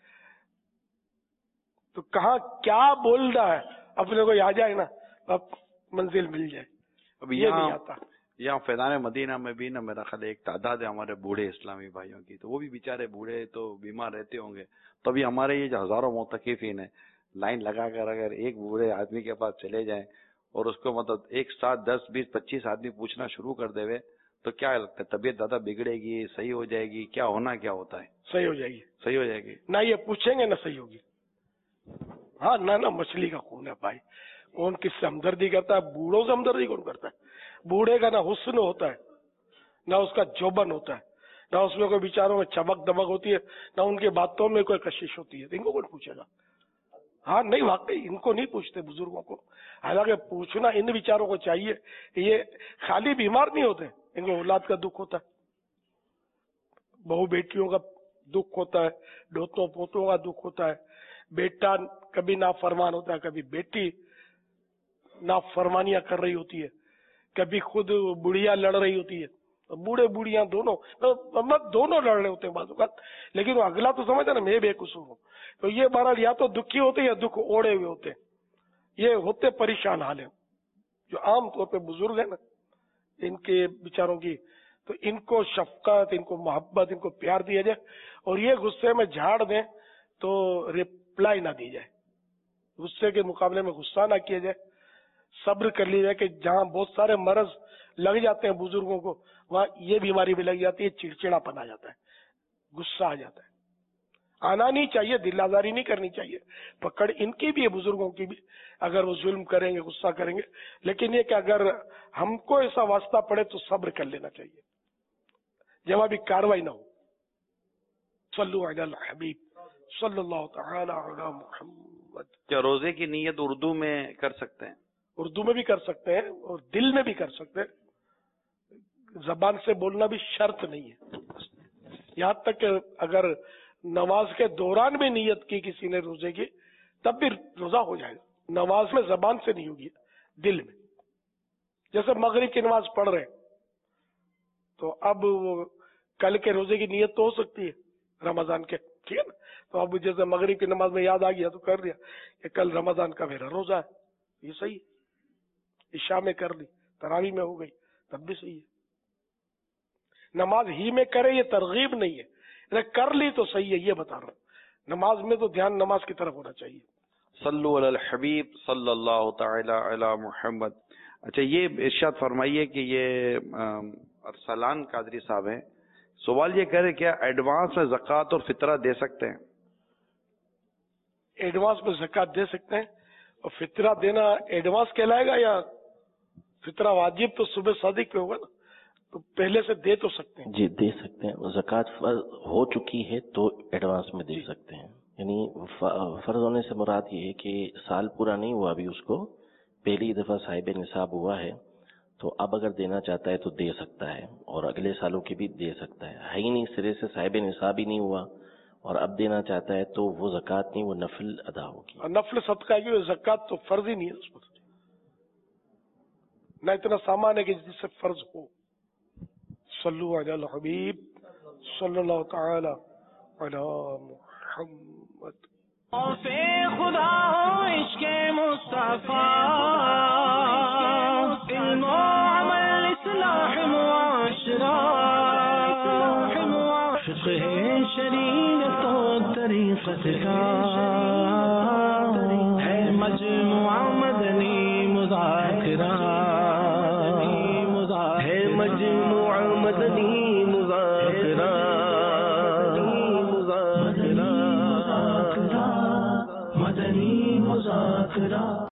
تو کہاں کیا بول رہا ہے اپنے کو آ جائے نا اب منزل مل جائے، اب یہ نہیں آتا۔ یہاں فیضان مدینہ میں بھی نا میرا خیال ایک تعداد ہے ہمارے بوڑھے اسلامی بھائیوں کی، تو وہ بھی بیچارے بوڑھے تو بیمار رہتے ہوں گے، تو ابھی ہمارے یہ جو ہزاروں معتکفین ہیں لائن لگا کر اگر ایک بوڑھے آدمی کے پاس چلے جائیں اور اس کو مطلب ایک ساتھ 10 20 25 آدمی پوچھنا شروع کر دے تو کیا لگتا ہے طبیعت زیادہ بگڑے گی صحیح ہو جائے گی، کیا ہونا کیا ہوتا ہے؟ صحیح ہو جائے گی، صحیح ہو جائے گی، نہ یہ پوچھیں گے نہ صحیح ہوگی، ہاں نہ مچھلی کا خون ہے بھائی، کون کس سے ہمدردی کرتا ہے، بوڑھوں سے ہمدردی کون کرتا ہے، بوڑھے کا نہ حسن ہوتا ہے نہ اس کا جوبن ہوتا ہے، نہ اس میں کوئی بیچاروں میں چمک دمک ہوتی ہے، نہ ان کی باتوں میں کوئی کشش ہوتی ہے، ان کو کون پوچھے گا؟ ہاں نہیں واقعی ان کو نہیں پوچھتے بزرگوں کو، حالانکہ پوچھنا ان بیچاروں کو چاہیے کہ یہ خالی بیمار نہیں ہوتے، ان کو اولاد کا دکھ ہوتا ہے، بہو بیٹیوں کا دکھ ہوتا ہے، ڈوتوں پوتوں کا دکھ ہوتا ہے، بیٹا کبھی نافرمان ہوتا ہے، کبھی بیٹی نافرمانیاں کر رہی ہوتی ہے، کبھی خود بڑھیا لڑ رہی ہوتی ہے، بوڑھے بوڑھیاں دونوں لڑ رہے ہوتے ہیں بعض اوقات، لیکن وہ اگلا تو سمجھتا نا میں بے قصور ہوں، تو یہ بہرحال یا تو دکھی ہوتے یا دکھ اوڑے ہوئے ہوتے، یہ ہوتے پریشان حال ہیں، جو عام طور پہ بزرگ ہیں نا ان کے بیچاروں کی، تو ان کو شفقت، ان کو محبت، ان کو پیار دیا جائے، اور یہ غصے میں جھاڑ دیں تو رپلائی نہ دی جائے، غصے کے مقابلے میں غصہ نہ کیا جائے، صبر کر لیا جائے، کہ جہاں بہت سارے مرض لگ جاتے ہیں بزرگوں کو وہاں یہ بیماری بھی لگ جاتی ہے، چڑچڑا پن آ جاتا ہے، غصہ آ جاتا ہے، آنا نہیں چاہیے، دل آزاری نہیں کرنی چاہیے، پکڑ ان کی بھی ہے، بزرگوں کی بھی، اگر وہ ظلم کریں گے غصہ کریں گے، لیکن یہ کہ اگر ہم کو ایسا واسطہ پڑے تو صبر کر لینا چاہیے، جوابی کاروائی نہ ہو۔ صلو علی الحبیب صلی اللہ تعالی علی محمد۔ کیا روزے کی نیت اردو میں کر سکتے ہیں؟ اردو میں بھی کر سکتے ہیں اور دل میں بھی کر سکتے ہیں، زبان سے بولنا بھی شرط نہیں ہے، یہاں تک کہ اگر نماز کے دوران بھی نیت کی کسی نے روزے کی تب بھی روزہ ہو جائے گا۔ نماز میں زبان سے نہیں ہوگی، دل میں، جیسے مغرب کی نماز پڑھ رہے ہیں تو اب وہ کل کے روزے کی نیت تو ہو سکتی ہے رمضان کے، ٹھیک ہے نا، تو اب جیسے مغرب کی نماز میں یاد آ گیا تو کر دیا کہ کل رمضان کا میرا روزہ ہے، یہ صحیح ہے۔ عشاء میں کر لی، تراویح میں ہو گئی تب بھی صحیح ہے۔ نماز ہی میں کرے یہ ترغیب نہیں ہے، کر لی تو صحیح ہے، یہ بتا رہا ہوں، نماز میں تو دھیان نماز کی طرف ہونا چاہیے۔ صلو علی الحبیب صلی اللہ تعالی علی محمد۔ اچھا یہ ارشاد فرمائیے کہ یہ ارسلان قادری صاحب ہیں، سوال یہ کرے کیا ایڈوانس میں زکوٰۃ اور فطرہ دے سکتے ہیں؟ ایڈوانس میں زکوٰۃ دے سکتے ہیں، اور فطرہ دینا ایڈوانس کہلائے گا یا فطرہ واجب تو صبح صادق پہ ہوگا نا، تو پہلے سے دے تو سکتے ہیں؟ جی دے سکتے ہیں، زکوٰۃ فرض ہو چکی ہے تو ایڈوانس میں دے سکتے ہیں، یعنی فرض ہونے سے مراد یہ ہے کہ سال پورا نہیں ہوا ابھی، اس کو پہلی دفعہ صاحب نصاب ہوا ہے تو اب اگر دینا چاہتا ہے تو دے سکتا ہے، اور اگلے سالوں کی بھی دے سکتا ہے ہی نہیں، سرے سے صاحب نصاب ہی نہیں ہوا اور اب دینا چاہتا ہے تو وہ زکوٰۃ نہیں، وہ نفل ادا ہوگی۔ نفل صدقہ کی زکوٰۃ تو فرض ہی نہیں ہے اس پر، نہ اتنا سامان ہے کہ جس سے فرض ہو۔ صلو علی الحبیب صلی اللہ تعالی علی محمد۔ خدا ہو عشق مصطفیٰ، علم و عمل اصلاح معاشرہ، فقہ شریعت و طریقت کا ہے مجموعہ مدنی مذاکرہ، ہے مجموعہ مدنی مذاکرہ، مدنی مذاکرہ۔